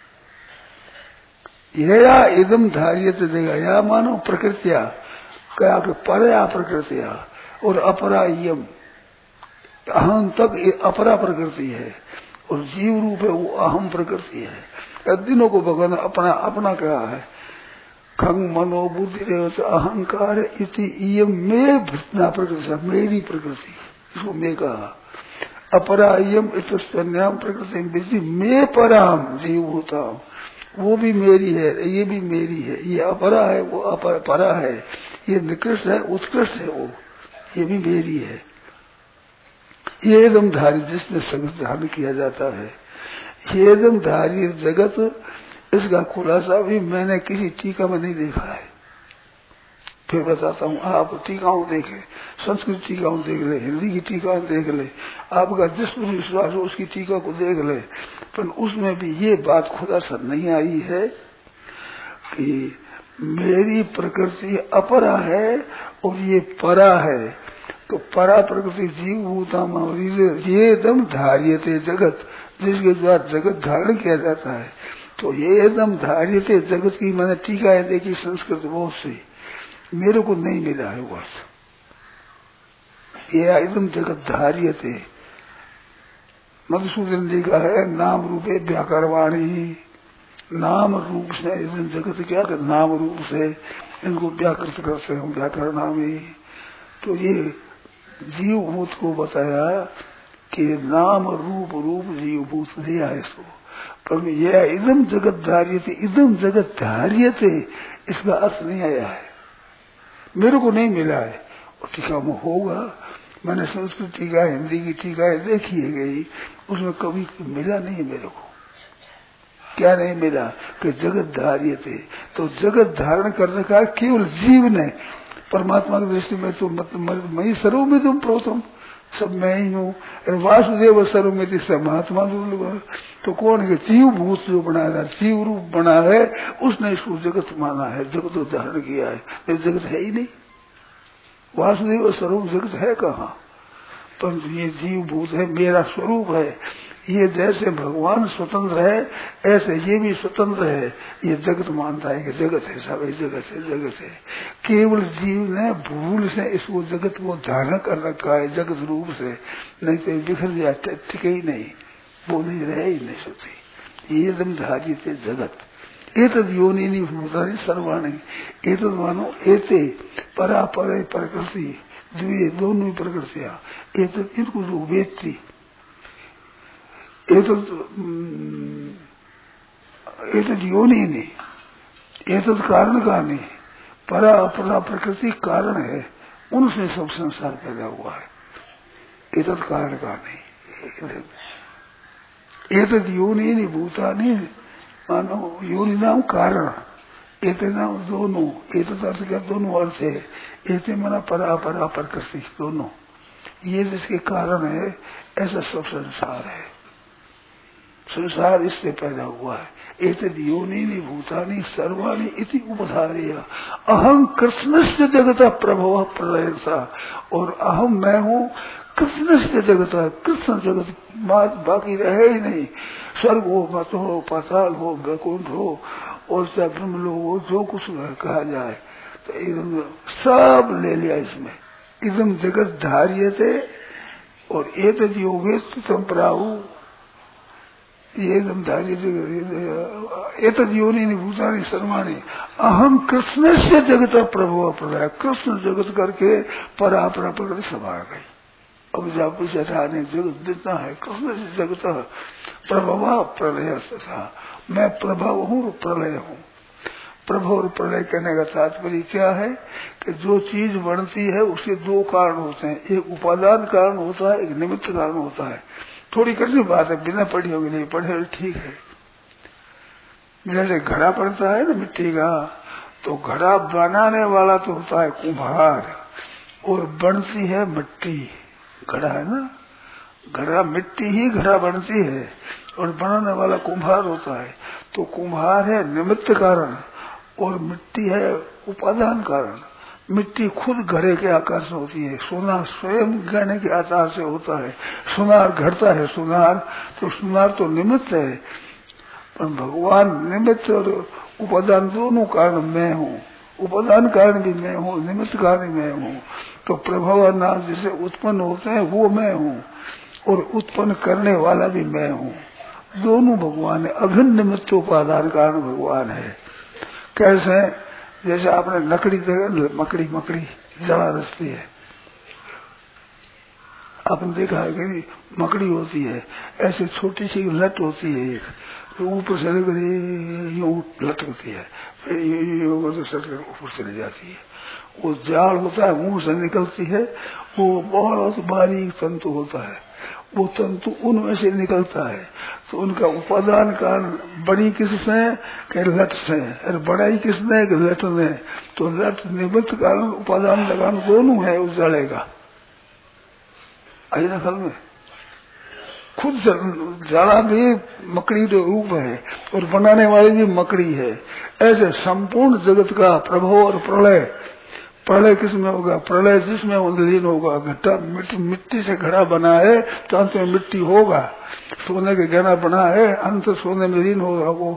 या एकदम धारियत देगा, या मानो प्रकृतिया क्या परया प्रकृतिया और अपरा यम, अहम तक अपरा प्रकृति है और जीव रूप है वो अहम प्रकृति है। दिनों को भगवान अपना अपना क्या है, खंग मनो बुद्धि अहंकार इति इयम में भृतना प्रकृति, मेरी प्रकृति, इसको मैं कहा। अपरायम इतस्वन्याम प्रकृति में पराम जीव होता हूँ, वो भी मेरी है, ये भी मेरी है। ये अपरा है, वो परा है, ये निकृष्ट है, उत्कृष्ट है, वो ये भी मेरी है। ये एकदम धारी जिसने जगत धारण किया जाता है, ये एकदम धारी जगत, इसका खुलासा भी मैंने किसी टीका में नहीं देखा है। फिर बताता हूँ, आप टीकाओं देखें, संस्कृत टीकाओं देख ले, हिंदी की टीका देख ले, आपका जिस पर विश्वास हो उसकी टीका को देख ले, पर उसमें भी ये बात खुलासा नहीं आई है कि मेरी प्रकृति अपरा है और ये परा है। तो परा प्रकृति जीव भूता ये एकदम धार्यते जगत, जिसके द्वारा जगत धारण किया जाता है। तो ये एकदम धार्यते जगत की मैंने टीकाएं देखी संस्कृत बहुत सी, मेरे को नहीं मिला है वो अर्थ। ये एकदम जगत धार्यते मधुसूदन जी का है, नाम रूपे व्याकरवाणी, नाम रूप से एकदम जगत क्या कर, नाम रूप से इनको व्याकृत करते हैं व्याकरणामी। तो ये जीव भूत को बताया कि नाम रूप रूप जीव भूत दिया है इसको, पर यह इदम जगत धार्यते, इदम जगत धार्यते इसका अर्थ नहीं आया है, मेरे को नहीं मिला है। और टीका में होगा, मैंने संस्कृत टीका हिंदी की टीका देखी है गई, उसमें कभी मिला नहीं मेरे को। क्या नहीं मिला कि जगत धार्यते, तो जगत धारण कर रखा है केवल जीव ने। परमात्मा की दृष्टि में तो मैं सर्व में तुम प्रोतम, सब मैं ही हूँ। वासुदेव सर्व में महात्मा दुर्लभ, तो कौन है? जीव भूत जो बना है, जीव रूप बना है, उसने इसको जगत माना है, जगत को धारण किया है। ये जगत है ही नहीं, वासुदेव सर्व जगत है कहाँ? परंतु ये जीव भूत है, मेरा स्वरूप है। ये जैसे भगवान स्वतंत्र है ऐसे ये भी स्वतंत्र है। ये जगत मानता है कि जगत है, सब जगत है, जगत है। केवल जीव ने भूल से इसको जगत को धारण कर रखा है जगत रूप से, नहीं तो बिखर जाते, टिके ही नहीं, वो नहीं रहे ही नहीं सोची। ये एकदम धारी थे जगत। एतद योनि नहीं भूतानि सर्वाणि, एतद मानो एते परा परे प्रकृति द्वे दोनों प्रकृतियां, एतद इनको जो वेत्ती, एतद योनि नहीं, एतद कारण का नहीं, परा अपरा प्रकृति कारण है, उनसे सब संसार पैदा हुआ है। एतद कारण का नहीं, एतद योनि नहीं भूतानि मानो योनि नाम कारण, एते नाम दोनों, एतद अर्थ का दोनों अर्थ है। एते मना परा परा प्रकृति दोनों, ये जिसके कारण है ऐसा सब संसार है। संसार इससे पैदा हुआ है। एतद योनिनि भूतानि सर्वाणि इति उपधार्य अहं कृष्णस्य जगतः प्रभवः प्रलयसा, और अहम मैं हूँ कृष्णस्य जगतः, कृष्ण जगत बाकी रहे ही नहीं। स्वर्ग हो, मत हो, पाताल हो, वैकुंठ हो और चाहे ब्रह्मलोक हो, जो कुछ कहा जाए तो एकदम सब ले लिया इसमें। एकदम जगत धार्य थे। और एतद योगेस्तु संप्राहु, ये एकदम धार्य एतद योनिनि भूतानि सर्वाणि अहम कृष्ण से जगत प्रभव प्रलय, कृष्ण जगत करके परा प्रकृति सभा गई। अब जब कुछ नहीं, जगत जितना है कृष्ण से जगत प्रभव प्रलय तथा, मैं प्रभव हूँ प्रलय हूँ। प्रभव और प्रलय कहने का तात्पर्य क्या है कि जो चीज बनती है उसके दो कारण होते हैं, एक उपादान कारण होता है, एक निमित्त कारण होता है। थोड़ी कठिन बात है, बिना पढ़ी होगी नहीं, पढ़े ठीक है। जैसे घड़ा बनता है ना मिट्टी का, तो घड़ा बनाने वाला तो होता है कुम्हार, और बनती है मिट्टी। घड़ा है ना, घड़ा मिट्टी ही घड़ा बनती है और बनाने वाला कुम्हार होता है। तो कुम्हार है निमित्त कारण और मिट्टी है उपादान कारण। मिट्टी खुद घड़े के आकार से होती है, सोना स्वयं गहने के आकार से होता है। सुनार घड़ता है, सुनार तो निमित्त है, पर भगवान निमित्त और उपादान दोनों कारण मैं हूँ। उपादान कारण भी मैं हूँ, निमित्त कारण भी मैं हूँ। तो प्रभव नाम जिसे उत्पन्न होते हैं वो मैं हूँ, और उत्पन्न करने वाला भी मैं हूँ। दोनों भगवान है, अभिन्न निमित्त उपादान कारण भगवान है। कैसे? जैसे आपने लकड़ी देखा, मकड़ी जड़ा रचती है, आपने देखा है कि मकड़ी होती है, ऐसे छोटी सी लट होती है, एक तो ऊपर से यूं लटकती है, फिर यूं सर ऊपर चली जाती है। वो जाल होता है, मुंह से निकलती है, वो बहुत बारीक तंतु होता है, वो तंतु उनमें से निकलता है। तो उनका उपादान कारण बड़ी किसने के लट से, और बड़ाई किसने के लट में। तो लट निमित्त कारण उपादान कारण दोनों है उस जड़े का। आई ना ख्याल में? खुद जड़ा भी मकड़ी के रूप है और बनाने वाली भी मकड़ी है। ऐसे संपूर्ण जगत का प्रभव और प्रलय, प्रलय किसमें होगा? प्रलय जिसमें लीन होगा। घटा मिट्टी से घड़ा बना है तो अंत में मिट्टी होगा, सोने के गहना बना है अंत सोने में लीन होगा, वो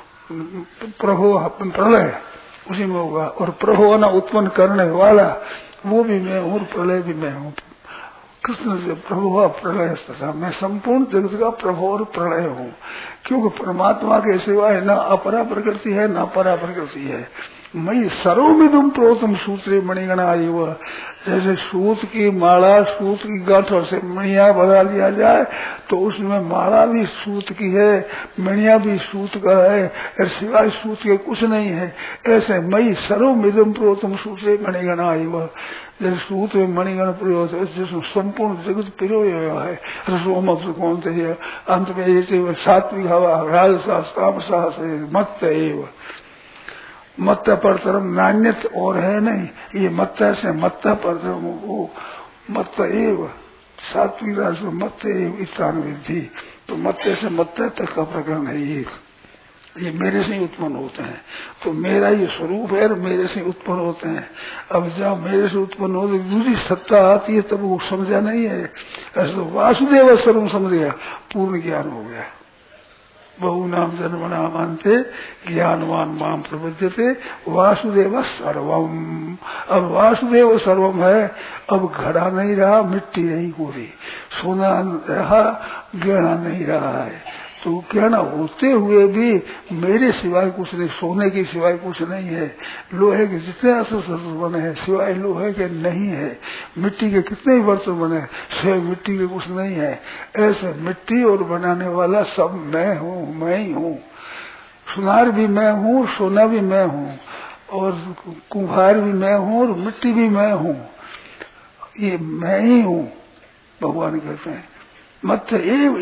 प्रभव प्रलय उसी में होगा। और प्रभव ना उत्पन्न करने वाला वो भी मैं हूँ, प्रलय भी मैं हूँ। कृष्ण से प्रभु प्रलय तथा, मैं संपूर्ण जगत का प्रभु और प्रलय हूँ। क्योंकि परमात्मा के सिवाय न अपरा प्रकृति है न परा प्रकृति है। मई सर्वमिदुम प्रोतम सूत्रे मणिगणा आयु, जैसे सूत की माला, सूत की गांठों से मणिया बना लिया जाए तो उसमें माला भी सूत की है, मणिया भी सूत का है, और सिवाय सूत के कुछ नहीं है। ऐसे मई सर्वमिदुम प्रोतम सूत्रे मणिगणा आयु, जैसे सूत में मणिगण प्रयोग है, जिसमें संपूर्ण जगत प्रयोग है। रसोम कौन से है, अंत में ये सात्विक हवा राजसास तामसास मत एव, मत पर तरम नान्यत और है नहीं। ये मत से मत पर तरम वो मत एव सात्विक राजस मत एव इत्तान विधि। तो मत से मत तक का प्रकरण है एक। ये मेरे से ही उत्पन्न होते हैं। तो मेरा ये स्वरूप है और मेरे से उत्पन्न होते हैं। अब जब मेरे से उत्पन्न होते दूसरी सत्ता आती है तब वो समझा नहीं है। ऐसा तो वासुदेव सर्वम समझ गया, पूर्ण ज्ञान हो गया। बहु नाम जन्मना मानते ज्ञानवान माम प्रबुद्धते वासुदेव सर्वम। अब वासुदेव सर्वम है। अब घड़ा नहीं रहा, मिट्टी नहीं कोरी, सोना रहा, गहना नहीं रहा है। तो गहना होते हुए भी मेरे सिवाय कुछ नहीं, सोने के सिवाय कुछ नहीं है। लोहे के जितने अस्त्र बने हैं सिवाय लोहे के नहीं है। मिट्टी के कितने बर्तन बने हैं सिवाय मिट्टी के कुछ नहीं है। ऐसे मिट्टी और बनाने वाला सब मैं हूँ, मैं ही हूँ। सुनार भी मैं हूँ, सोना भी मैं हूँ, और कुम्हार भी मैं हूँ, और मिट्टी भी मैं हूँ। ये मैं ही हूँ। भगवान कहते हैं मत एव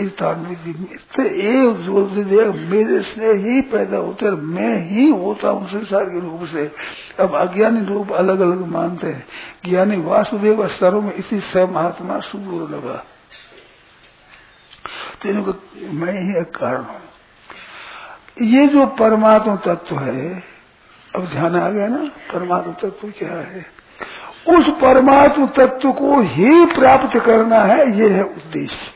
जो मेरे से ही पैदा होते और मैं ही होता हूँ संसार के रूप से। अब अज्ञानी रूप अलग अलग मानते हैं। ज्ञानी वासुदेव स्तरों में इसी स महात्मा सुदूर लगा। तो इनको मैं ही एक कारण हूँ। ये जो परमात्मा तत्व है, अब ध्यान आ गया ना, परमात्मा तत्व क्या है? उस परमात्मा तत्व को ही प्राप्त करना है, ये है उद्देश्य।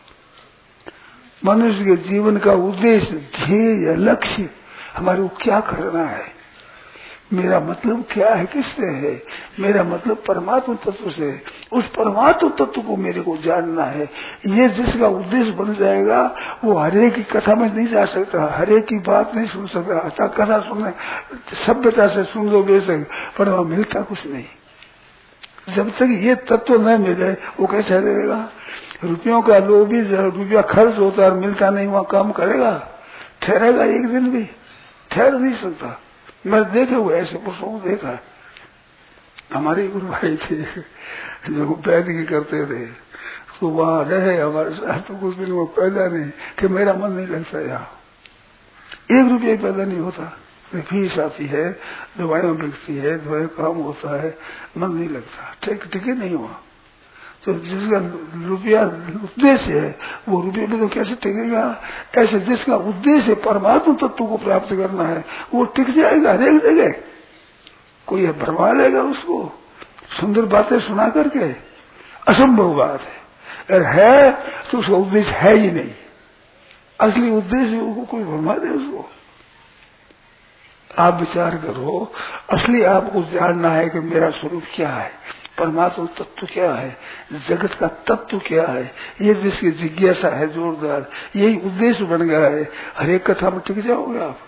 मनुष्य के जीवन का उद्देश्य, ध्येय, लक्ष्य हमारे को क्या करना है, मेरा मतलब क्या है, किससे है? मेरा मतलब परमात्मा तत्व से। उस परमात्मा तत्व को मेरे को जानना है। ये जिसका उद्देश्य बन जाएगा वो हरे की कथा में नहीं जा सकता, हरे की बात नहीं सुन सकता। कथा सुनने सभ्यता से सुन लो बेशक, पर वहां मिलता कुछ नहीं। जब तक ये तत्व न मिले वो कैसे रहेगा? रुपयों का लोभी, रुपया खर्च होता है और मिलता नहीं, वहां काम करेगा? ठहरेगा एक दिन भी? ठहर नहीं सकता। मैं देखे हुए ऐसे पुरुषों को देखा। हमारे गुरु भाई थे जो वैदिकी करते थे, तो वहां रहे हमारे साथ, तो कुछ दिन वो पैदा नहीं कि मेरा मन नहीं लगता यहाँ, 1 रुपया पैदा नहीं होता। फीस आती है, दवाइयां बिकती है, दवाई काम होता है, मन नहीं लगता, टिके नहीं हुआ। तो जिसका रुपया उद्देश्य है वो रुपये में तो कैसे टिकेगा? ऐसे जिसका उद्देश्य परमात्मा तत्व को प्राप्त करना है वो टिक जाएगा हर एक जगह। कोई भरमा लेगा उसको सुंदर बातें सुना करके? असंभव बात है। और है तो उसका उद्देश्य है ही नहीं, असली उद्देश्य को कोई भरमा दे उसको। आप विचार करो, असली आपको जानना है कि मेरा स्वरूप क्या है, परमात्मा तत्व क्या है, जगत का तत्व क्या है। ये जिसकी जिज्ञासा है जोरदार, यही उद्देश्य बन गया है। हर एक कथा में टिक जाओगे आप।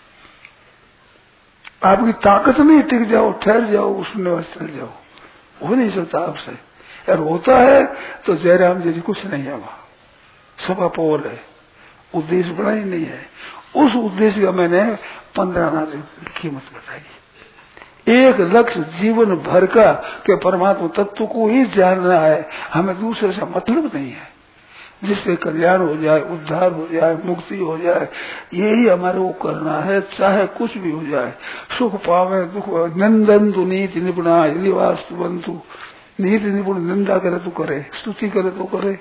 आपकी ताकत नहीं टिक जाओ, ठहर जाओ, उसमें चल जाओ, हो नहीं सकता आपसे। और होता है तो जयराम जी कुछ नहीं है, वहां सब अपोल है, उद्देश्य बड़ा ही नहीं है। उस उद्देश्य का मैंने 15 आना कीमत बताई। एक लक्ष्य जीवन भर का कि परमात्मा तत्व को ही जानना है, हमें दूसरे से मतलब नहीं है। जिससे कल्याण हो जाए, उद्धार हो जाए, मुक्ति हो जाए, यही हमारे को करना है, चाहे कुछ भी हो जाए। सुख पावे दुख, नंदन्तु नीति निपुणा लिवास्तुवन्तु। नीति निपुण निंदा करे तो करे, स्तुति करे तो करे।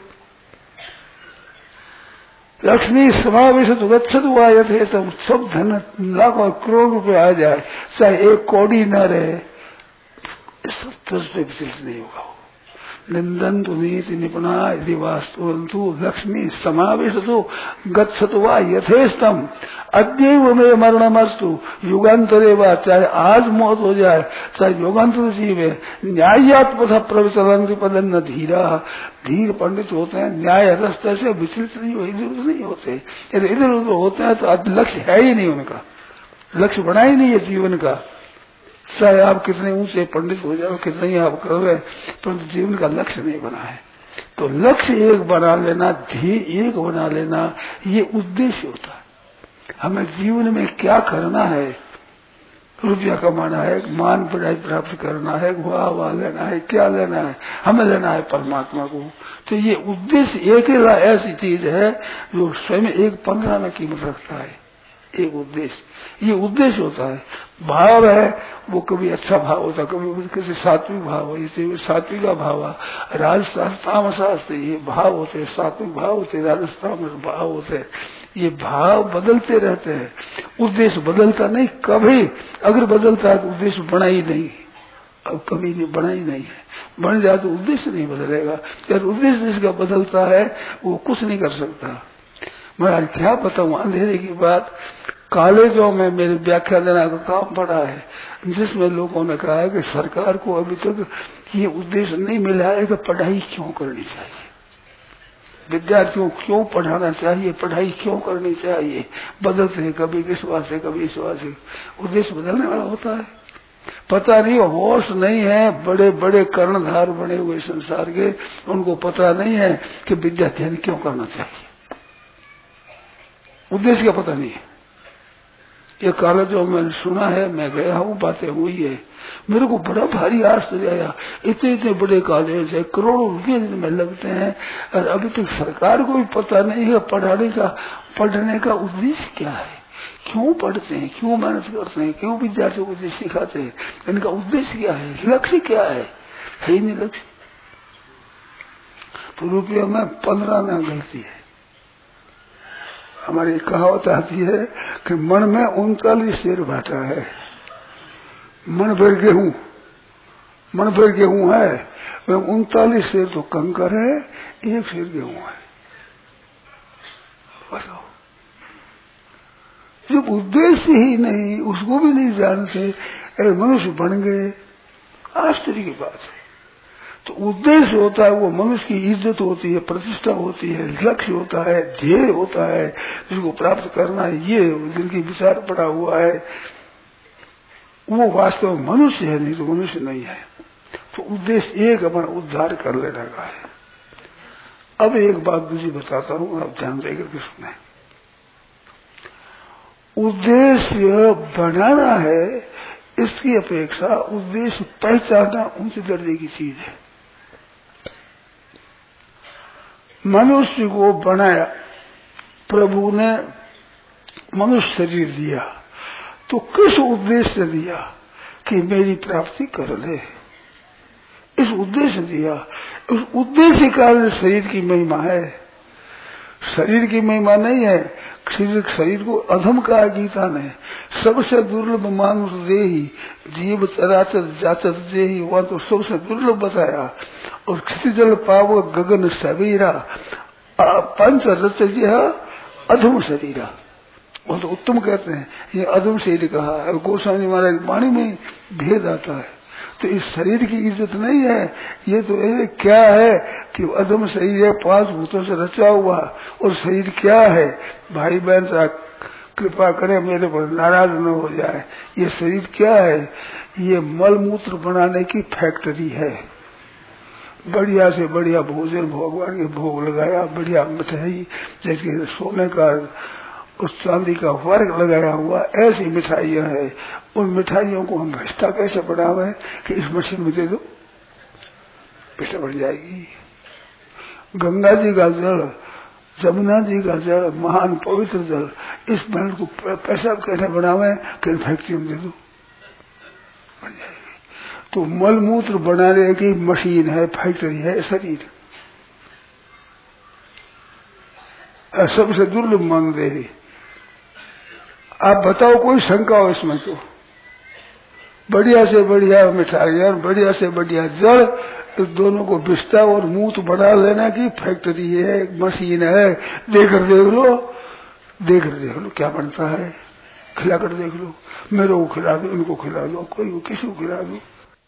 लक्ष्मी समावेश तो गच्छत हुआ थे, तो सब धन लाखों करोड़ रुपए आ जाए, चाहे 1 कौड़ी न रहे, तो विचलित नहीं होगा। निंदन्तु नीति निपुणा यदि वास्तुवन्तु लक्ष्मी समावेश तो गच्छत हुआ यथेष्टम। अद्यैव में मरणमस्तु युगांतरे वा, चाहे आज मौत हो जाए, चाहे युगांतर जीवे, न्यायात पथ प्रविचलन्ति पदन्न धीरा। धीर पंडित होते हैं, न्याय रास्ते से विचलित नहीं हो, इधर उधर नहीं होते। यदि इधर उधर होते हैं तो लक्ष्य है ही नहीं उनका, लक्ष्य बना ही नहीं है जीवन का। चाहे आप कितने ऊंचे पंडित हो जाओ, कितने ही आप करोगे, परंतु जीवन का लक्ष्य नहीं बना है। तो लक्ष्य एक बना लेना, ध्येय एक बना लेना, ये उद्देश्य होता है। हमें जीवन में क्या करना है? रुपया कमाना है, मान पढ़ाई प्राप्त करना है, वाह लेना है, क्या लेना है? हमें लेना है परमात्मा को। तो ये उद्देश्य अकेला ऐसी चीज है जो स्वयं एक 15 में कीमत रखता है। एक उद्देश्य, ये उद्देश्य होता है। भाव है वो कभी अच्छा भाव होता है, कभी किसी सात्विक भाव हो, जैसे सात्विक का भाव है, राजस तामस ये भाव होते, सात्विक भाव होते, राजस तामस भाव होते। ये भाव बदलते रहते हैं, उद्देश्य बदलता नहीं कभी। अगर बदलता है तो उद्देश्य बना ही नहीं, अब कभी नहीं बना ही नहीं है। बन जाए तो उद्देश्य नहीं बदलेगा। यार उद्देश्य जिसका बदलता है वो कुछ नहीं कर सकता। मैं आज क्या बताऊं अंधेरे की बात। कॉलेजों में मेरी व्याख्या देने का काम पड़ा है, जिसमें लोगों ने कहा है कि सरकार को अभी तक ये उद्देश्य नहीं मिला है कि पढ़ाई क्यों करनी चाहिए, विद्यार्थियों क्यों पढ़ाना चाहिए, पढ़ाई क्यों करनी चाहिए। बदलते हैं कभी किस बात से कभी इस बात से। उद्देश्य बदलने वाला होता है, पता नहीं, होश नहीं है। बड़े बड़े कर्णधार बने हुए संसार के, उनको पता नहीं है कि विद्या अध्ययन क्यों करना चाहिए, उद्देश्य का पता नहीं है। ये कॉलेजों में सुना है, मैं गया हूँ, बातें हुई है, मेरे को बड़ा भारी आश्चर्य आया। इतने इतने बड़े कॉलेज है, करोड़ों रुपये इनमें लगते हैं, और अभी तक सरकार को भी पता नहीं है पढ़ने का उद्देश्य क्या है, क्यों पढ़ते हैं, क्यों मेहनत करते हैं, क्यों विद्यार्थियों को सिखाते हैं, इनका उद्देश्य क्या है, लक्ष्य क्या है ही नहीं लक्ष्य। तो रुपये में 15 ना गलती है। हमारी कहावत आती है कि मन में 39 शेर बांटा है, मन भर गेहूं है, 39 शेर तो कंकर है, 1 शेर गेहूं है। बताओ, जब उद्देश्य ही नहीं, उसको भी नहीं जानते, मनुष्य बन गए, आश्चर्य की बात है। तो उद्देश्य होता है, वो मनुष्य की इज्जत होती है, प्रतिष्ठा होती है, लक्ष्य होता है, ध्येय होता है, जिसको प्राप्त करना है, ये जिनकी विचार पड़ा हुआ है, वो वास्तव में मनुष्य है, नहीं तो मनुष्य नहीं है। तो उद्देश्य एक अपना उद्धार कर लेने का है। अब एक बात दूसरी बताता हूँ, आप ध्यान देकर के सुने। उद्देश्य बनाना है, इसकी अपेक्षा उद्देश्य पहचानना ऊंचे दर्जे की चीज है। मनुष्य को बनाया, प्रभु ने मनुष्य शरीर दिया, तो किस उद्देश्य से दिया कि मेरी प्राप्ति कर ले, इस उद्देश्य दिया। उस उद्देश्य कारण शरीर की महिमा है, शरीर की महिमा नहीं है। शरीर को अधम कहा गीता ने, सबसे दुर्लभ मानुष देही, जीव चराचर जाचर देही, वह तो सबसे दुर्लभ बताया। और क्षितिजल पाव गगन सवेरा, पंच रचय अधम शरीरा, वो तो उत्तम कहते हैं, ये अधम शरीर कहा है। गोस्वामी महाराज वाणी में भेद आता है। तो इस शरीर की इज्जत नहीं है, ये तो क्या है कि अधम शरीर है, 5 भूतों से रचा हुआ। और शरीर क्या है, भाई बहन से कृपा करें मेरे पर नाराज न हो जाए, ये शरीर क्या है, ये मल मूत्र बनाने की फैक्ट्री है। बढ़िया से बढ़िया भोजन भगवान के भोग लगाया, बढ़िया मिठाई, जैसे सोने का उस चांदी का वर्ग लगाया हुआ, ऐसी मिठाइयां हैं। उन मिठाइयों को हम भ्रष्टा कैसे बनावे कि इस मशीन में दे दो, भ्रष्टा बन जाएगी। गंगा जी का जल, जमुना जी का जल, महान पवित्र जल, इस महल को पैसा कैसे बनावे कि फैक्ट्री में दे दो, बन जाएगी। तो मल मूत्र बनाने की मशीन है, फैक्ट्री है शरीर। सबसे दुर्लभ मान दे। आप बताओ कोई शंका हो इसमें? तो बढ़िया से बढ़िया मिठाइयां, बढ़िया से बढ़िया जल, इस दोनों को बिस्ता और मूत बना लेने की फैक्ट्री है, एक मशीन है। देख लो क्या बनता है, खिलाकर देख लो, मेरे को खिला दो, इनको खिला दो, कोई किसी को खिला दो,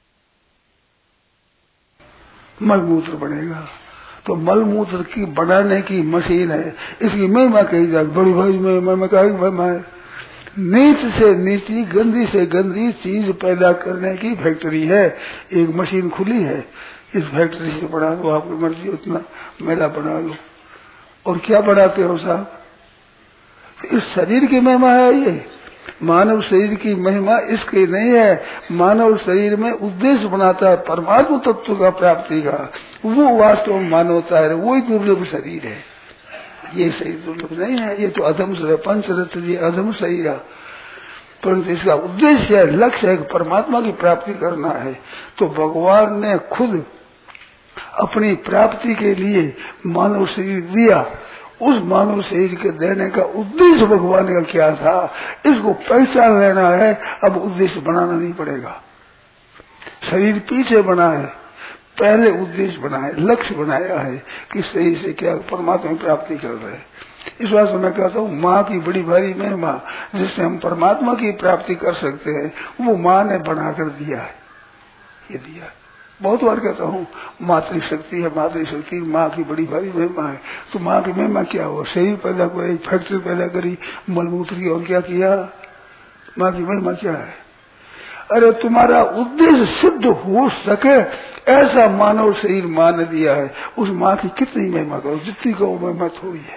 मल मूत्र बनेगा। तो मल मूत्र की बनाने की मशीन है, इसकी महिमा कही जाए, बड़ी भाई महिमा महिमा है। नीच से नीची, गंदी से गंदी चीज पैदा करने की फैक्ट्री है, एक मशीन खुली है। इस फैक्ट्री से बना दो, आपकी मर्जी उतना मेला बना लो। और क्या बनाते हो साहब? इस शरीर की महिमा है ये, मानव शरीर की महिमा इसकी नहीं है। मानव शरीर में उद्देश्य बनाता है परमात्मा तत्व का प्राप्ति का, वो वास्तव में मानवता है, वही दुर्लभ शरीर है। ये शरीर दुर्लभ नहीं है, ये तो अधम शरीर, पंचरत्न, ये अधम शरीर है। परंतु इसका उद्देश्य है, लक्ष्य है, परमात्मा की प्राप्ति करना है। तो भगवान ने खुद अपनी प्राप्ति के लिए मानव शरीर दिया, उस मानव शरीर के देने का उद्देश्य भगवान का क्या था, इसको पहचान लेना है। अब उद्देश्य बनाना नहीं पड़ेगा। शरीर पीछे बना है, पहले उद्देश्य बनाए, लक्ष्य बनाया है कि सही से क्या परमात्मा की प्राप्ति कर रहे हैं। इस बात से मैं कहता हूँ माँ की बड़ी भारी महिमा जिससे हम परमात्मा की प्राप्ति कर सकते हैं, वो माँ ने बनाकर दिया है। ये दिया बहुत बार कहता हूँ मातृशक्ति है, मातृशक्ति माँ की बड़ी भारी महिमा है। तो माँ की महिमा क्या हो, शरीर पैदा करी, फैक्ट्री पैदा करी, मलमूत्र की, और क्या किया। माँ की महिमा क्या है। अरे तुम्हारा उद्देश्य सिद्ध हो सके ऐसा मानव शरीर माँ ने दिया है। उस माँ की कितनी महिमा करो, जितनी कहो महिमा थोड़ी है।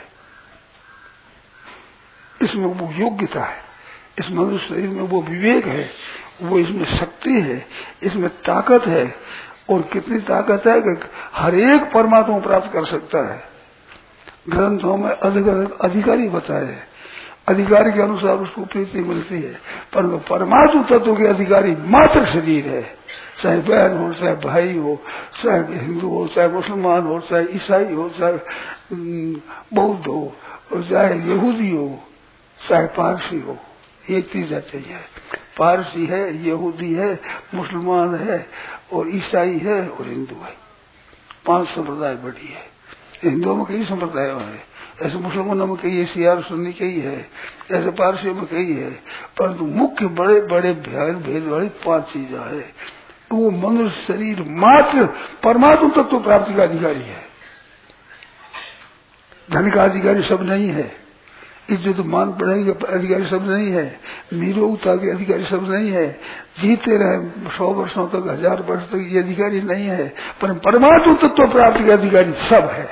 इसमें वो योग्यता है, इस मनुष्य शरीर में वो विवेक है, वो इसमें शक्ति है, इसमें ताकत है। और कितनी ताकत है कि हर एक परमात्मा को प्राप्त कर सकता है। ग्रंथों में अधिकारी बताए, अधिकारी के अनुसार उसको प्रीति मिलती है, पर परमात्मा तत्व के अधिकारी मात्र शरीर है। चाहे बहन हो, चाहे भाई हो, चाहे हिंदू हो, चाहे मुसलमान हो, चाहे ईसाई हो, चाहे बौद्ध हो, और चाहे यहूदी हो, चाहे पारसी हो, एक चीज चाहिए। पारसी है, यहूदी है, मुसलमान है, और ईसाई है, और हिंदू है। 5 संप्रदाय बड़ी है। हिंदुओं में कई संप्रदाय है, ऐसे मुसलमानों में कई है, सियार सुन्नी कई है, ऐसे पारसियों में कई है, परंतु मुख्य बड़े बड़े भेद वाली 5 चीजें है। वो मनुष्य शरीर मात्र परमात्मा तत्व प्राप्ति का अधिकारी है। धन का अधिकारी सब नहीं है, इज्जत मान पढ़ाई के अधिकारी सब नहीं है, निरोगता के अधिकारी सब नहीं है, जीते रहे 100 वर्षों तक, 1000 वर्ष तक, ये अधिकारी नहीं है। पर परमात्मा तत्व प्राप्ति के अधिकारी सब है।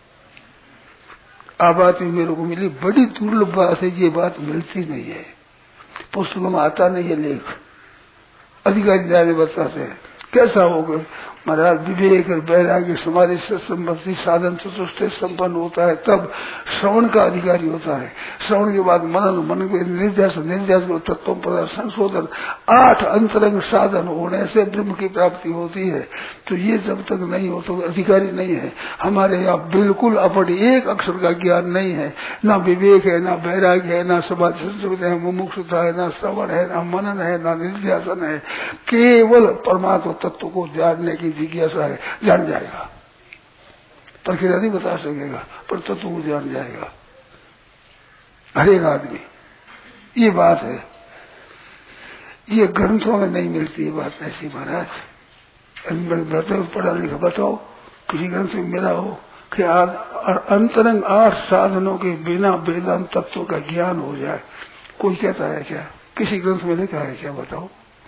आ बात मेरे को मिली, बड़ी दुर्लभ बात है, ये बात मिलती नहीं है, पुस्तकों में आता नहीं है लेख। अधिकारी जाने बताते हैं कैसा होगा महाराज। विवेक और वैराग्य समाधि से संबंधी साधन चतुष्टय संपन्न होता है, तब श्रवण का अधिकारी होता है। श्रवण के बाद मनन, मन के निर्देश, निर्देश को तत्व पर संशोधन, 8 अंतरंग साधन होने से ब्रह्म की प्राप्ति होती है। तो ये जब तक नहीं हो तो अधिकारी नहीं है। हमारे यहाँ बिल्कुल अपट एक अक्षर का ज्ञान नहीं है, ना विवेक है, ना वैराग्य है, ना समाधि संशोधन है, मुमुक्षुता है, ना श्रवण है, ना मनन है, ना निर्ध्यासन है। केवल परमात्मा तत्व को जानने की जिज्ञासा है, जान जाएगा। प्रक्रिया नहीं बता सकेगा, पर तत्व को जान जाएगा हर एक आदमी। ये बात है, ये ग्रंथों में नहीं मिलती। ये बात ऐसी महाराज पढ़ा लिखा बताओ, किसी ग्रंथ में मिला हो कि अंतरंग 8 साधनों के बिना वेदांत तत्व का ज्ञान हो जाए? कोई कहता है क्या? किसी ग्रंथ में लिखा है क्या? बताओ।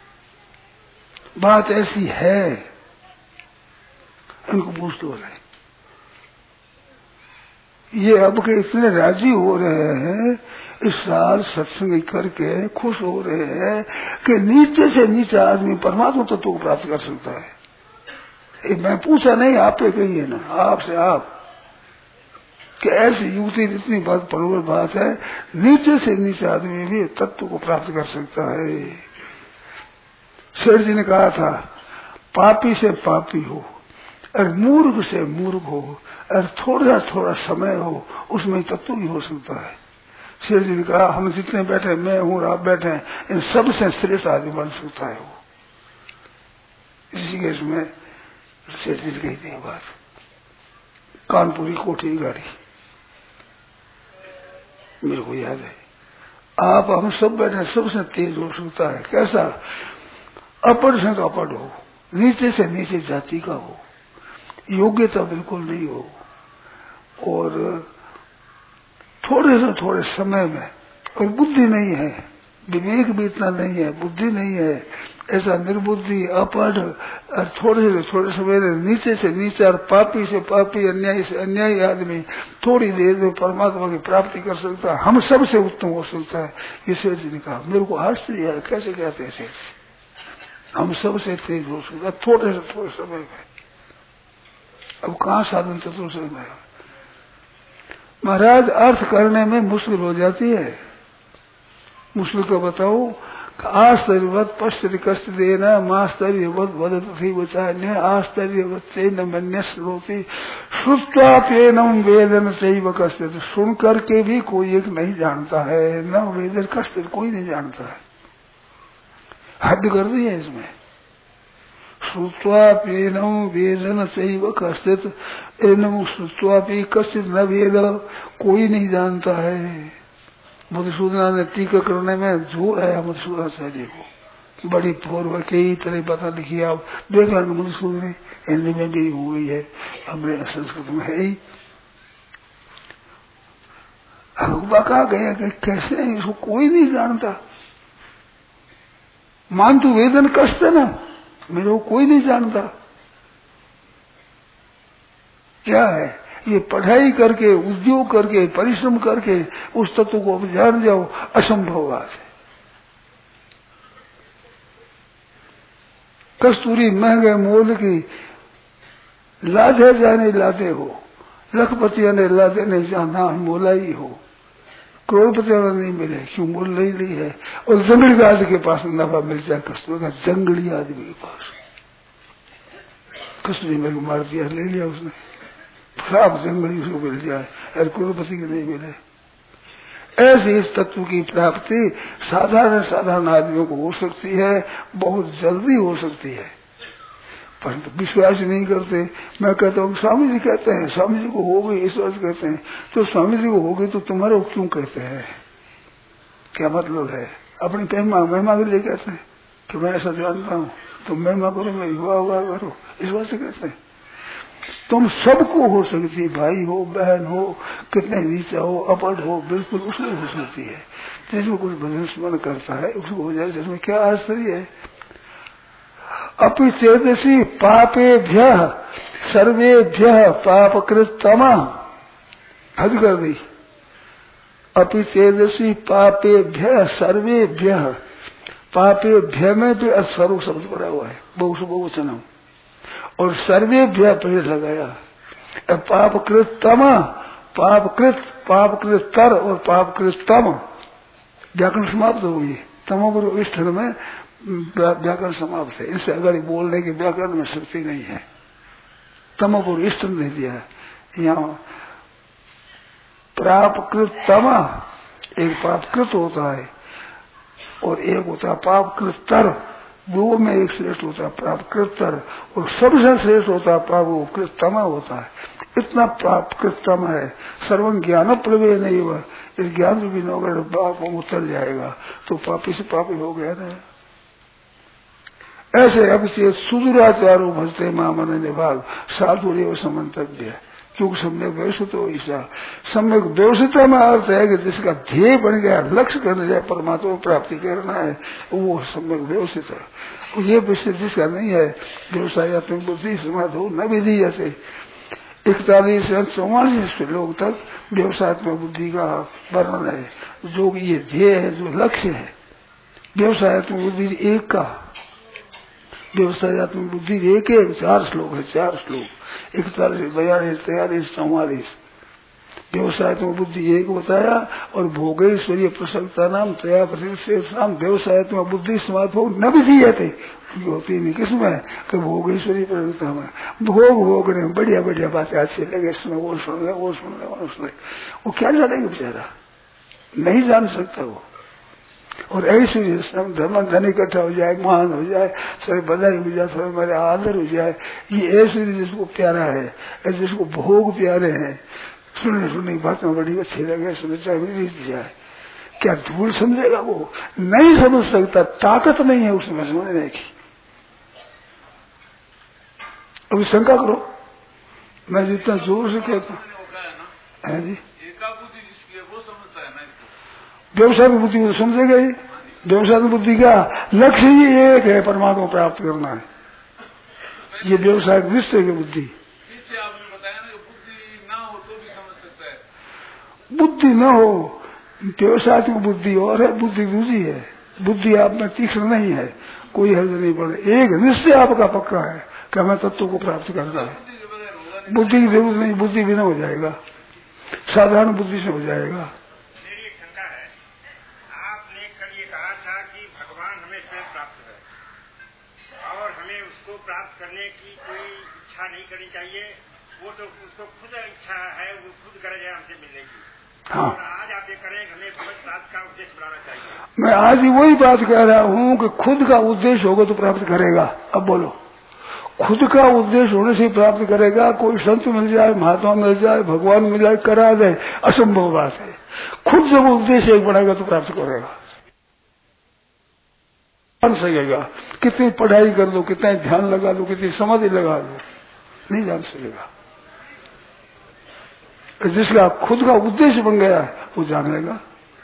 बात ऐसी है, इनको पूछ दो रहे। ये अब के इतने राजी हो रहे हैं इस साल सत्संग करके, खुश हो रहे हैं कि नीचे से नीचे आदमी परमात्मा तत्व को प्राप्त कर सकता है। मैं पूछा नहीं, आप पे कही ना, आपसे आप कि ऐसी युक्ति इतनी बात प्रबल बात है, नीचे से नीचे आदमी भी तत्व को प्राप्त कर सकता है। शेर जी ने कहा था, पापी से पापी हो और मूर्ख से मूर्ख हो और थोड़ा थोड़ा समय हो, उसमें तत्व भी हो सकता है। शेर जी ने कहा, हम जितने बैठे, मैं हूं आप बैठे हैं, इन सबसे श्रेष्ठ आदमी बन सकता है वो। इसी केस में शेर जी ने कही थी बात, कानपुरी कोठी गाड़ी मेरे को याद है। आप हम सब बैठे, सबसे तेज हो सकता है। कैसा? अपर से तो अपर हो, नीचे से नीचे जाति का हो, योग्यता बिल्कुल नहीं हो, और थोड़े से थोड़े समय में, और बुद्धि नहीं है, विवेक भी इतना नहीं है, बुद्धि नहीं है, ऐसा निर्बुद्धि, अपढ़, और थोड़े से थोड़े समय में नीचे से नीचे, और पापी से पापी, अन्यायी से अन्यायी आदमी थोड़ी देर में परमात्मा की प्राप्ति कर सकता है, हम सबसे उत्तम हो सकता है। ये शेर जी ने कहा। मेरे को आश्चर्य है, कैसे कहते हैं शेर जी, हम सबसे तेज हो सकता थोड़े से थोड़े समय में। अब कहाँ साधन तत्व से में महाराज अर्थ करने में मुश्किल हो जाती है। मुश्किल का बताओ आश्चर्यवत पश्चित कष्ट देना माश्चर्यवत वदत थी वचान्य आश्चर्यवत से न मन्य श्रोति श्रुत्वाप्येनम वेदन चैव कष्ट। सुन करके भी कोई एक नहीं जानता है, न वेदन कष्ट कोई नहीं जानता है। हद कर दी है इसमें। श्रुत्वाप्येनम वेदन चैव कष्ट, एनम श्रुत्वापि कष्टित न वेद, कोई नहीं जानता है। मधुसूदन ने टीका करने में जोर आया मधुसूदनाचार्य को, बड़ी पूर्व कई तरह बातें लिखी। आप देख लेंगे मधुसूदन हिंदी में भी हो गई है, हमारे संस्कृत में है ही। अगुबा कहा गया कि कैसे इसको कोई नहीं जानता। मान तू वेदन कष्ट है ना, मेरे को कोई नहीं जानता। क्या है ये? पढ़ाई करके, उद्योग करके, परिश्रम करके उस तत्व को जान जाओ, असंभव बात है। कस्तूरी महंगे मोल की लादे जाने लादे हो, लखपतिया ने लादे नहीं जाना मोला ही हो, करोड़पतिया नहीं मिले क्यों मोल नहीं ली है। और जंगली आदमी के पास नफा मिल जाए, कस्तूरी का जंगली आदमी के पास। कस्तूरी मेरे को मार दिया, ले लिया उसने, खराब जंगली उसको मिल जाए और करोड़पति के नहीं मिले। ऐसे इस तत्व की प्राप्ति साधारण आदमियों को हो सकती है, बहुत जल्दी हो सकती है, परंतु विश्वास नहीं करते। मैं कहता हूँ स्वामी जी कहते हैं, स्वामी जी को हो गई इस वजह कहते हैं, तो स्वामी जी को हो गई तो तुम्हारे क्यों कहते हैं? क्या मतलब है? अपनी महिमा के लिए कहते हैं कि मैं ऐसा जानता हूँ, तुम महिमा करो, मैं हुआ करो, इस वजह से कहते हैं। तुम सबको हो सकती है, भाई हो, बहन हो, कितने नीचा हो, अपड हो, बिल्कुल उसमें हो सकती है। जिसमें कुछ भजन स्मरण करता है उसको हो जाए, जिसमें क्या आश्चर्य है। अपि चेदसी पापेभ्यः सर्वेभ्यः पापकृतमा, हद कर दी। अपि चेदसी पापेभ्यः सर्वेभ्यः, पापेभ्य में भी सर्व शब्द पड़ा हुआ है, बहुवचन, और सर्वेभ्य प्रयोग लगाया। पापकृत तमा, पापकृत तर और पापकृत तम, व्याकरण समाप्त हो गई। तमोपुर इस स्थल में व्याकरण समाप्त है, इससे अगर बोलने की व्याकरण में शक्ति नहीं है। तमोपुर इस स्थल नहीं दिया है यहाँ। पापकृत तमा एक पापकृत होता है और एक होता है पापकृत तर, वो में एक श्रेष्ठ होता है प्रापकृतर, और सबसे श्रेष्ठ होता है पापकृतमा होता है। इतना प्रापकृतम है, सर्वं ज्ञान प्रवेश नहीं हुआ, इस ज्ञान भी न अगर पाप उतर जाएगा तो पापी से पापी हो गया ना। ऐसे अब से सुदूराचारो भजते मामन निभाग साधु रेव समन्तव्य, क्योंकि सम्यक व्यवस्थित हो ईशा। सम्यक व्यवस्थित में अर्थ है कि जिसका ध्येय बन गया, लक्ष्य करने जाए, परमात्मा प्राप्ति करना है, वो सम्यक व्यवस्थित है। ये विषय जिसका नहीं है, व्यवसायत्मक बुद्धि समाध हो न विधि, जैसे 41 से 44 श्लोक तक व्यवसायत्मक बुद्धि का वर्णन है। जो ये ध्येय है, जो लक्ष्य है, व्यवसायत्मक बुद्धि एक का, व्यवसायत्मक बुद्धि एक है, 4 श्लोक है, 4 श्लोक 41, 42, 43, 44। व्यवसायत्मक बुद्धि एक बताया, और भोगेश्वरीय प्रसन्नता नाम तया प्रतिष्ठा व्यवसायत्मक बुद्धि समाप्त हो न विधि थे, होती नहीं किसमें कि भोगेश्वरी प्रसन्नता में भोग भोगने में बढ़िया बढ़िया बातें अच्छी लगे, इसमें वो सुन ले, वो सुन ले, वो सुन ले, वो क्या जानेगा बेचारा, नहीं जान सकता वो। और ऐसे धर्म धन इकट्ठा हो जाए, महान हो जाए, थोड़ी बधाई हो जाए, थोड़े मेरे आदर हो जाए, ये ऐसे जिसको प्यारा है, ऐसे जिसको भोग प्यारे हैं, सुनने सुनने की बात में बड़ी अच्छी लगे, सुनने चाहे बीत जाए, क्या धूल समझेगा वो? नहीं समझ सकता, ताकत नहीं है उसमें समझने की। अभी शंका करो, मैं जितना जोर से कहता हूँ है जी, व्यवसाय की बुद्धि को समझेगा ही। व्यवसाय की बुद्धि का लक्ष्य ही एक है, परमात्मा प्राप्त करना है। ये व्यवसाय निश्चय की बुद्धि। आपने बताया ना, बुद्धि ना हो तो भी समझ सकता है। बुद्धि न हो, व्यवसाय की बुद्धि और है, बुद्धि दूसरी है। बुद्धि आप में तीक्ष्ण नहीं है, कोई हर्ज नहीं पड़े। एक निश्चय आपका पक्का है कि हमें तत्व को प्राप्त करना है। बुद्धि की जरूरत नहीं, बुद्धि भी न हो जाएगा, साधारण बुद्धि से हो जाएगा। भगवान प्राप्त है और हमें उसको प्राप्त करने की कोई इच्छा नहीं करनी चाहिए। वो तो उसको खुद इच्छा है, वो खुद करे हमसे मिलेगी। हाँ, और आज आप ये करें हमें भगवत प्राप्त का उद्देश्य बनाना चाहिए। मैं आज ही वही बात कह रहा हूँ कि खुद का उद्देश्य होगा तो प्राप्त करेगा। अब बोलो, खुद का उद्देश्य होने से प्राप्त करेगा। कोई संत मिल जाए, महात्मा मिल जाए, भगवान मिल जाए, करा दे, असंभव बात है। खुद जब उद्देश्य एक बनाएगा तो प्राप्त करेगा। जान सकेगा, कितनी पढ़ाई कर लो, कितना ध्यान लगा लो, कितनी समाधि लगा लो, नहीं जान सकेगा। जिसका खुद का उद्देश्य बन गया वो जान लेगा।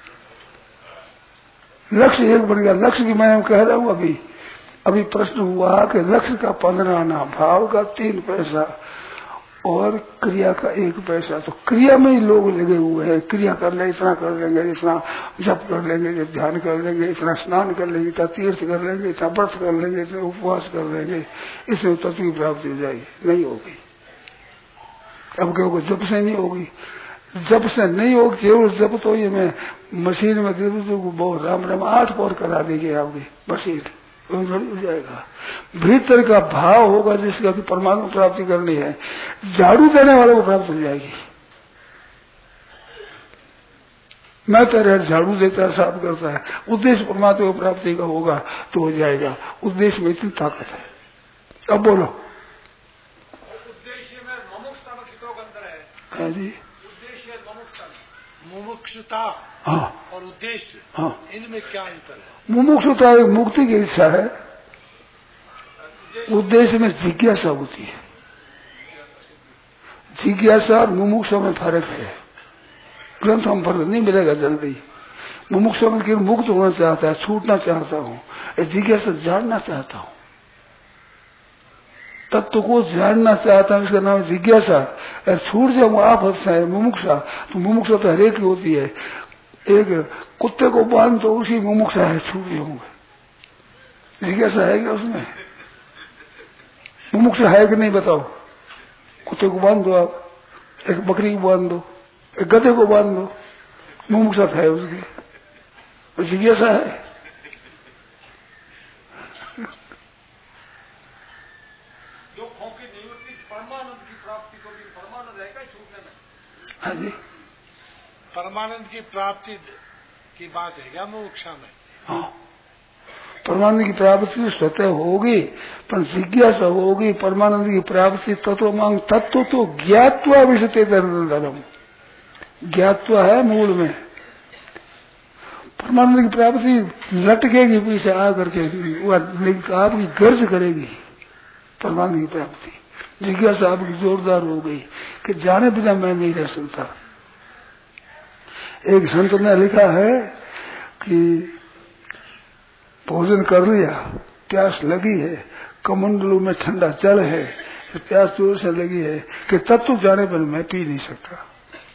लक्ष्य एक बन गया। लक्ष्य की मैं कह रहा हूं, अभी प्रश्न हुआ कि लक्ष्य का 15 आना, भाव का 3 पैसा और क्रिया का 1 पैसा। तो क्रिया में ही लोग लगे हुए हैं। क्रिया कर ले, इतना कर लेंगे, इतना जप कर लेंगे, इतना ध्यान कर लेंगे, इतना स्नान कर लेंगे, इतना तीर्थ कर लेंगे, इतना व्रत कर लेंगे, इतना उपवास कर लेंगे, इसमें तत्व की प्राप्ति हो जाएगी। नहीं होगी। अब कहोगे जब से नहीं होगी, जब से नहीं होगी। केवल जब तो ये मैं मशीन में दे दूँ तो बहुत राम राम 8 पौर करा देगी आपकी मशीन, हो जाएगा। भीतर का भाव होगा जिसका कि परमात्मा प्राप्ति करनी है, झाड़ू देने वाले को प्राप्त हो जाएगी। मैं तेरे झाड़ू देता है, साफ करता है, उद्देश्य परमात्मा को प्राप्ति का होगा तो हो जाएगा। उद्देश्य में इतनी ताकत है। अब बोलो, हाँ जी, उद्देश्य मुमुक्षुता हाँ, और उद्देश्य, हाँ, इनमें क्या अंतर है? मुमुक्षुता एक मुक्ति की इच्छा है, उद्देश्य में जिज्ञासा होती है। जिज्ञासा और मुमुक्षा में फर्क है। ग्रंथों में फर्क नहीं मिलेगा जल्दी। मुमुक्षा में केवल मुक्त होना चाहता है, छूटना चाहता हूँ, जिज्ञासा जानना चाहता हूँ, तत्व को जानना चाहता हूँ, इसका नाम है जिज्ञासा। अगर छूट जाऊँ आप है मुमुक्षा, तो मुमुक्षा तो हरेक की होती है। एक कुत्ते को बांध तो उसी मुमुक्षा है, छूट जाऊंगा। जिज्ञासा है क्या उसमें? मुमुक्षा है कि नहीं बताओ? कुत्ते को बांध दो आप, एक बकरी को बांध दो, एक गधे को बांध दो, मुमुक्षा है उसकी, जिज्ञासा है। हाँ जी, परमानंद की प्राप्ति की बात है क्या मोक्षा में? हाँ, परमानंद की प्राप्ति स्वतः होगी, पर जिज्ञासा होगी। परमानंद की प्राप्ति तत्व मांग, तत्व तो ज्ञात्वा विषते धर्म, ज्ञात्वा है मूल में। परमानंद की प्राप्ति लटकेगी पीछे आकर के, आपकी गर्ज करेगी परमानंद की प्राप्ति। जिज्ञासा आपकी जोरदार हो गई कि जाने बिना मैं नहीं रह सकता। एक संत ने लिखा है कि भोजन कर लिया, प्यास लगी है, कमंडलू में ठंडा जल है, प्यास जोर से लगी है कि तत्व जाने पर मैं पी नहीं सकता।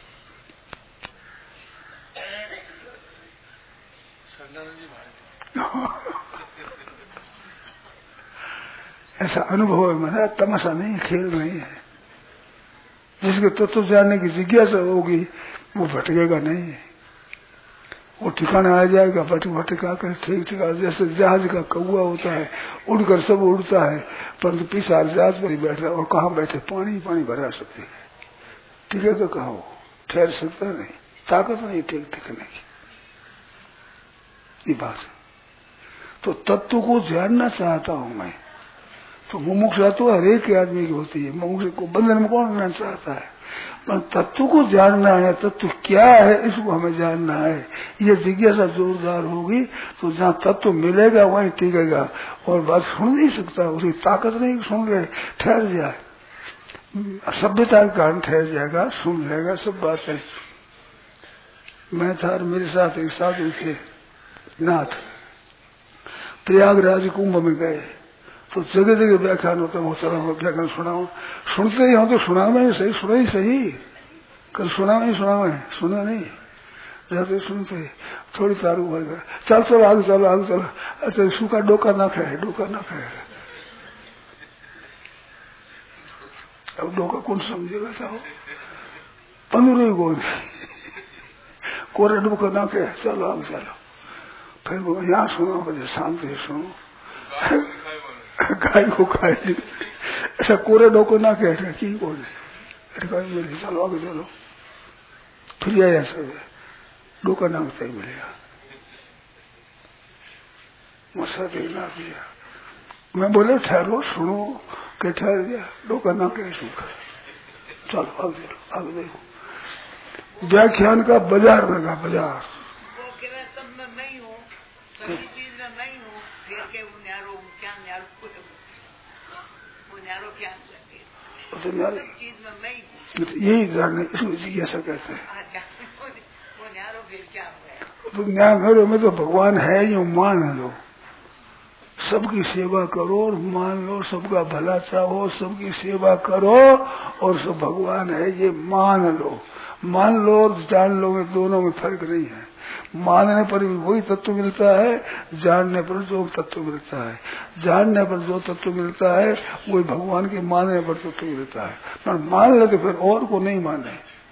ऐसा अनुभव है मेरा, तमाशा नहीं, खेल नहीं है। जिसके तत्व जानने की जिज्ञासा होगी वो भटकेगा नहीं, वो ठिकाना आ जाएगा। भटका कर ठीक ठिकाना, जैसे जहाज का कौवा होता है, उड़कर सब उड़ता है, परंतु पीछा जहाज पर ही बैठा, और कहाँ बैठे, पानी पानी भरा सकते हैं, टिकेगा कहाँ, वो ठहर सकता नहीं, ताकत नहीं टिकने की। ये बात है। तो तत्व को जानना चाहता हूं मैं, तो मुमुक्षा तो हर एक आदमी की होती है। मुमुक्षा को बंधन में कौन रहना चाहता है, पर तत्व को जानना है, तत्व क्या है इसको हमें जानना है। ये जिज्ञासा जोरदार होगी तो जहाँ तत्व मिलेगा वहीं टिकेगा, और बात सुन नहीं सकता, उसकी ताकत नहीं सुन ले, ठहर जाए, सभ्यता के कारण ठहर जाएगा, सुन लेगा सब बातें। मैं था और मेरे साथ एक साधु थे नाथ, प्रयागराज कुंभ में गए, तो जगह जगह व्याख्यान होता है, चलो व्याख्यान सुनाओ, सुनते ही हो तो सुनावे सही, सुना ही सही, कल सुनावे सुना नहीं, जैसे सुनते थोड़ी चालू हो गया, चल चलो आगे चलो आगे चलो, अच्छा सूखा डोका ना खाए, अब डोका कौन समझेगा, चाहो 15 गोल कोरे डोका ना खाए, चलो आगे चलो, फिर यहाँ सुनो, बजे शांति सुनो, गाय को खाए ऐसा कोरे डोको ना कह की बोले चलो आगे चलो फिर आया सब डोका नाम से मिलेगा मसा देखना दिया। मैं बोले ठहरो सुनो के ठहर गया डोका ना कह सूखा चलो आगे देखो। व्याख्यान का बाजार लगा बाजार सब में मैं ही हूँ सभी चीज में मैं ही हूँ फिर के क्या चीज में मैं ही हूँ यही जानने इसको जिज्ञासा कहते हैं। वो न्यारो फिर क्या हुआ तो न्याय मेरे में तो भगवान है यूं मान लो सबकी सेवा करो और मान लो सबका भला चाहो सबकी सेवा करो और सब भगवान है ये मान लो और जान लो में दोनों में फर्क नहीं है। मानने पर भी वही तत्व मिलता है जानने पर जो तत्व मिलता है जानने पर जो तत्व मिलता है वही भगवान के मानने पर तत्व मिलता है। पर मान ले तो फिर और को नहीं माने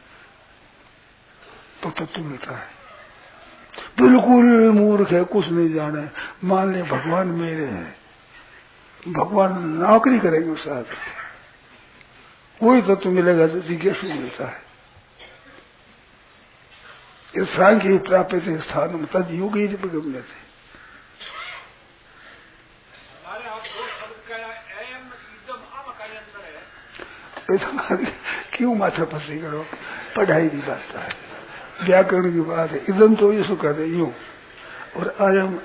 तो तत्व मिलता है। बिल्कुल मूर्ख है कुछ नहीं जाने मान ले भगवान मेरे हैं भगवान नौकरी करेंगे उस साथ वही तत्व मिलेगा जो जिज्ञासु मिलता है। इस सांख्य प्राप्त स्थान में तद युग ही गम्य थे। क्यों माथा पसी करो पढ़ाई की बात है व्याकरण की बात है इदम तो ये कहते यूं और अयम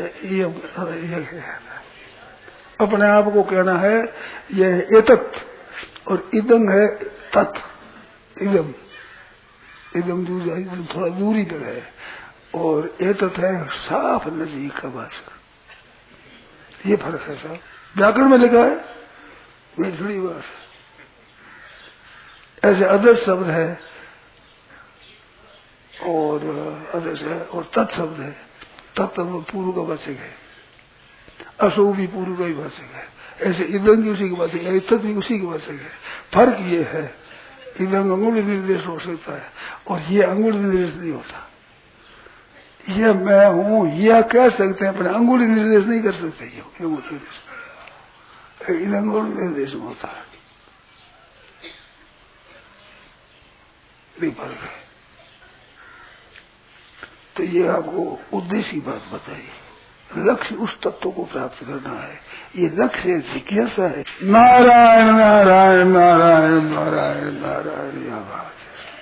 अपने आप को कहना है यह एतत् और इदम है तत् इदम इदम थोड़ा दूरी पर है और एतत् है साफ नजदीक का भाषा ये फर्क है साहब व्याकरण में लिखा है मेरी थोड़ी बात ऐसे अदर शब्द है और अदर है और तत् शब्द है तत्व पूर्व का वाचक है असो भी पूर्व का ही वाचक है ऐसे इदम भी उसी के वाचक है तत् भी उसी के वाचक है। फर्क ये है इदम अंगुल निर्देश हो सकता है और ये अंगुल निर्देश नहीं होता। ये मैं हूँ यह कह सकते हैं पर अंगुल निर्देश नहीं कर सकते ये अंगुल निर्देश होता है फर्क है। तो ये आपको उद्देश्य की बात बताई लक्ष्य उस तत्व को प्राप्त करना है ये लक्ष्य जिज्ञासा है। नारायण नारायण नारायण नारायण नारायण यह बात है।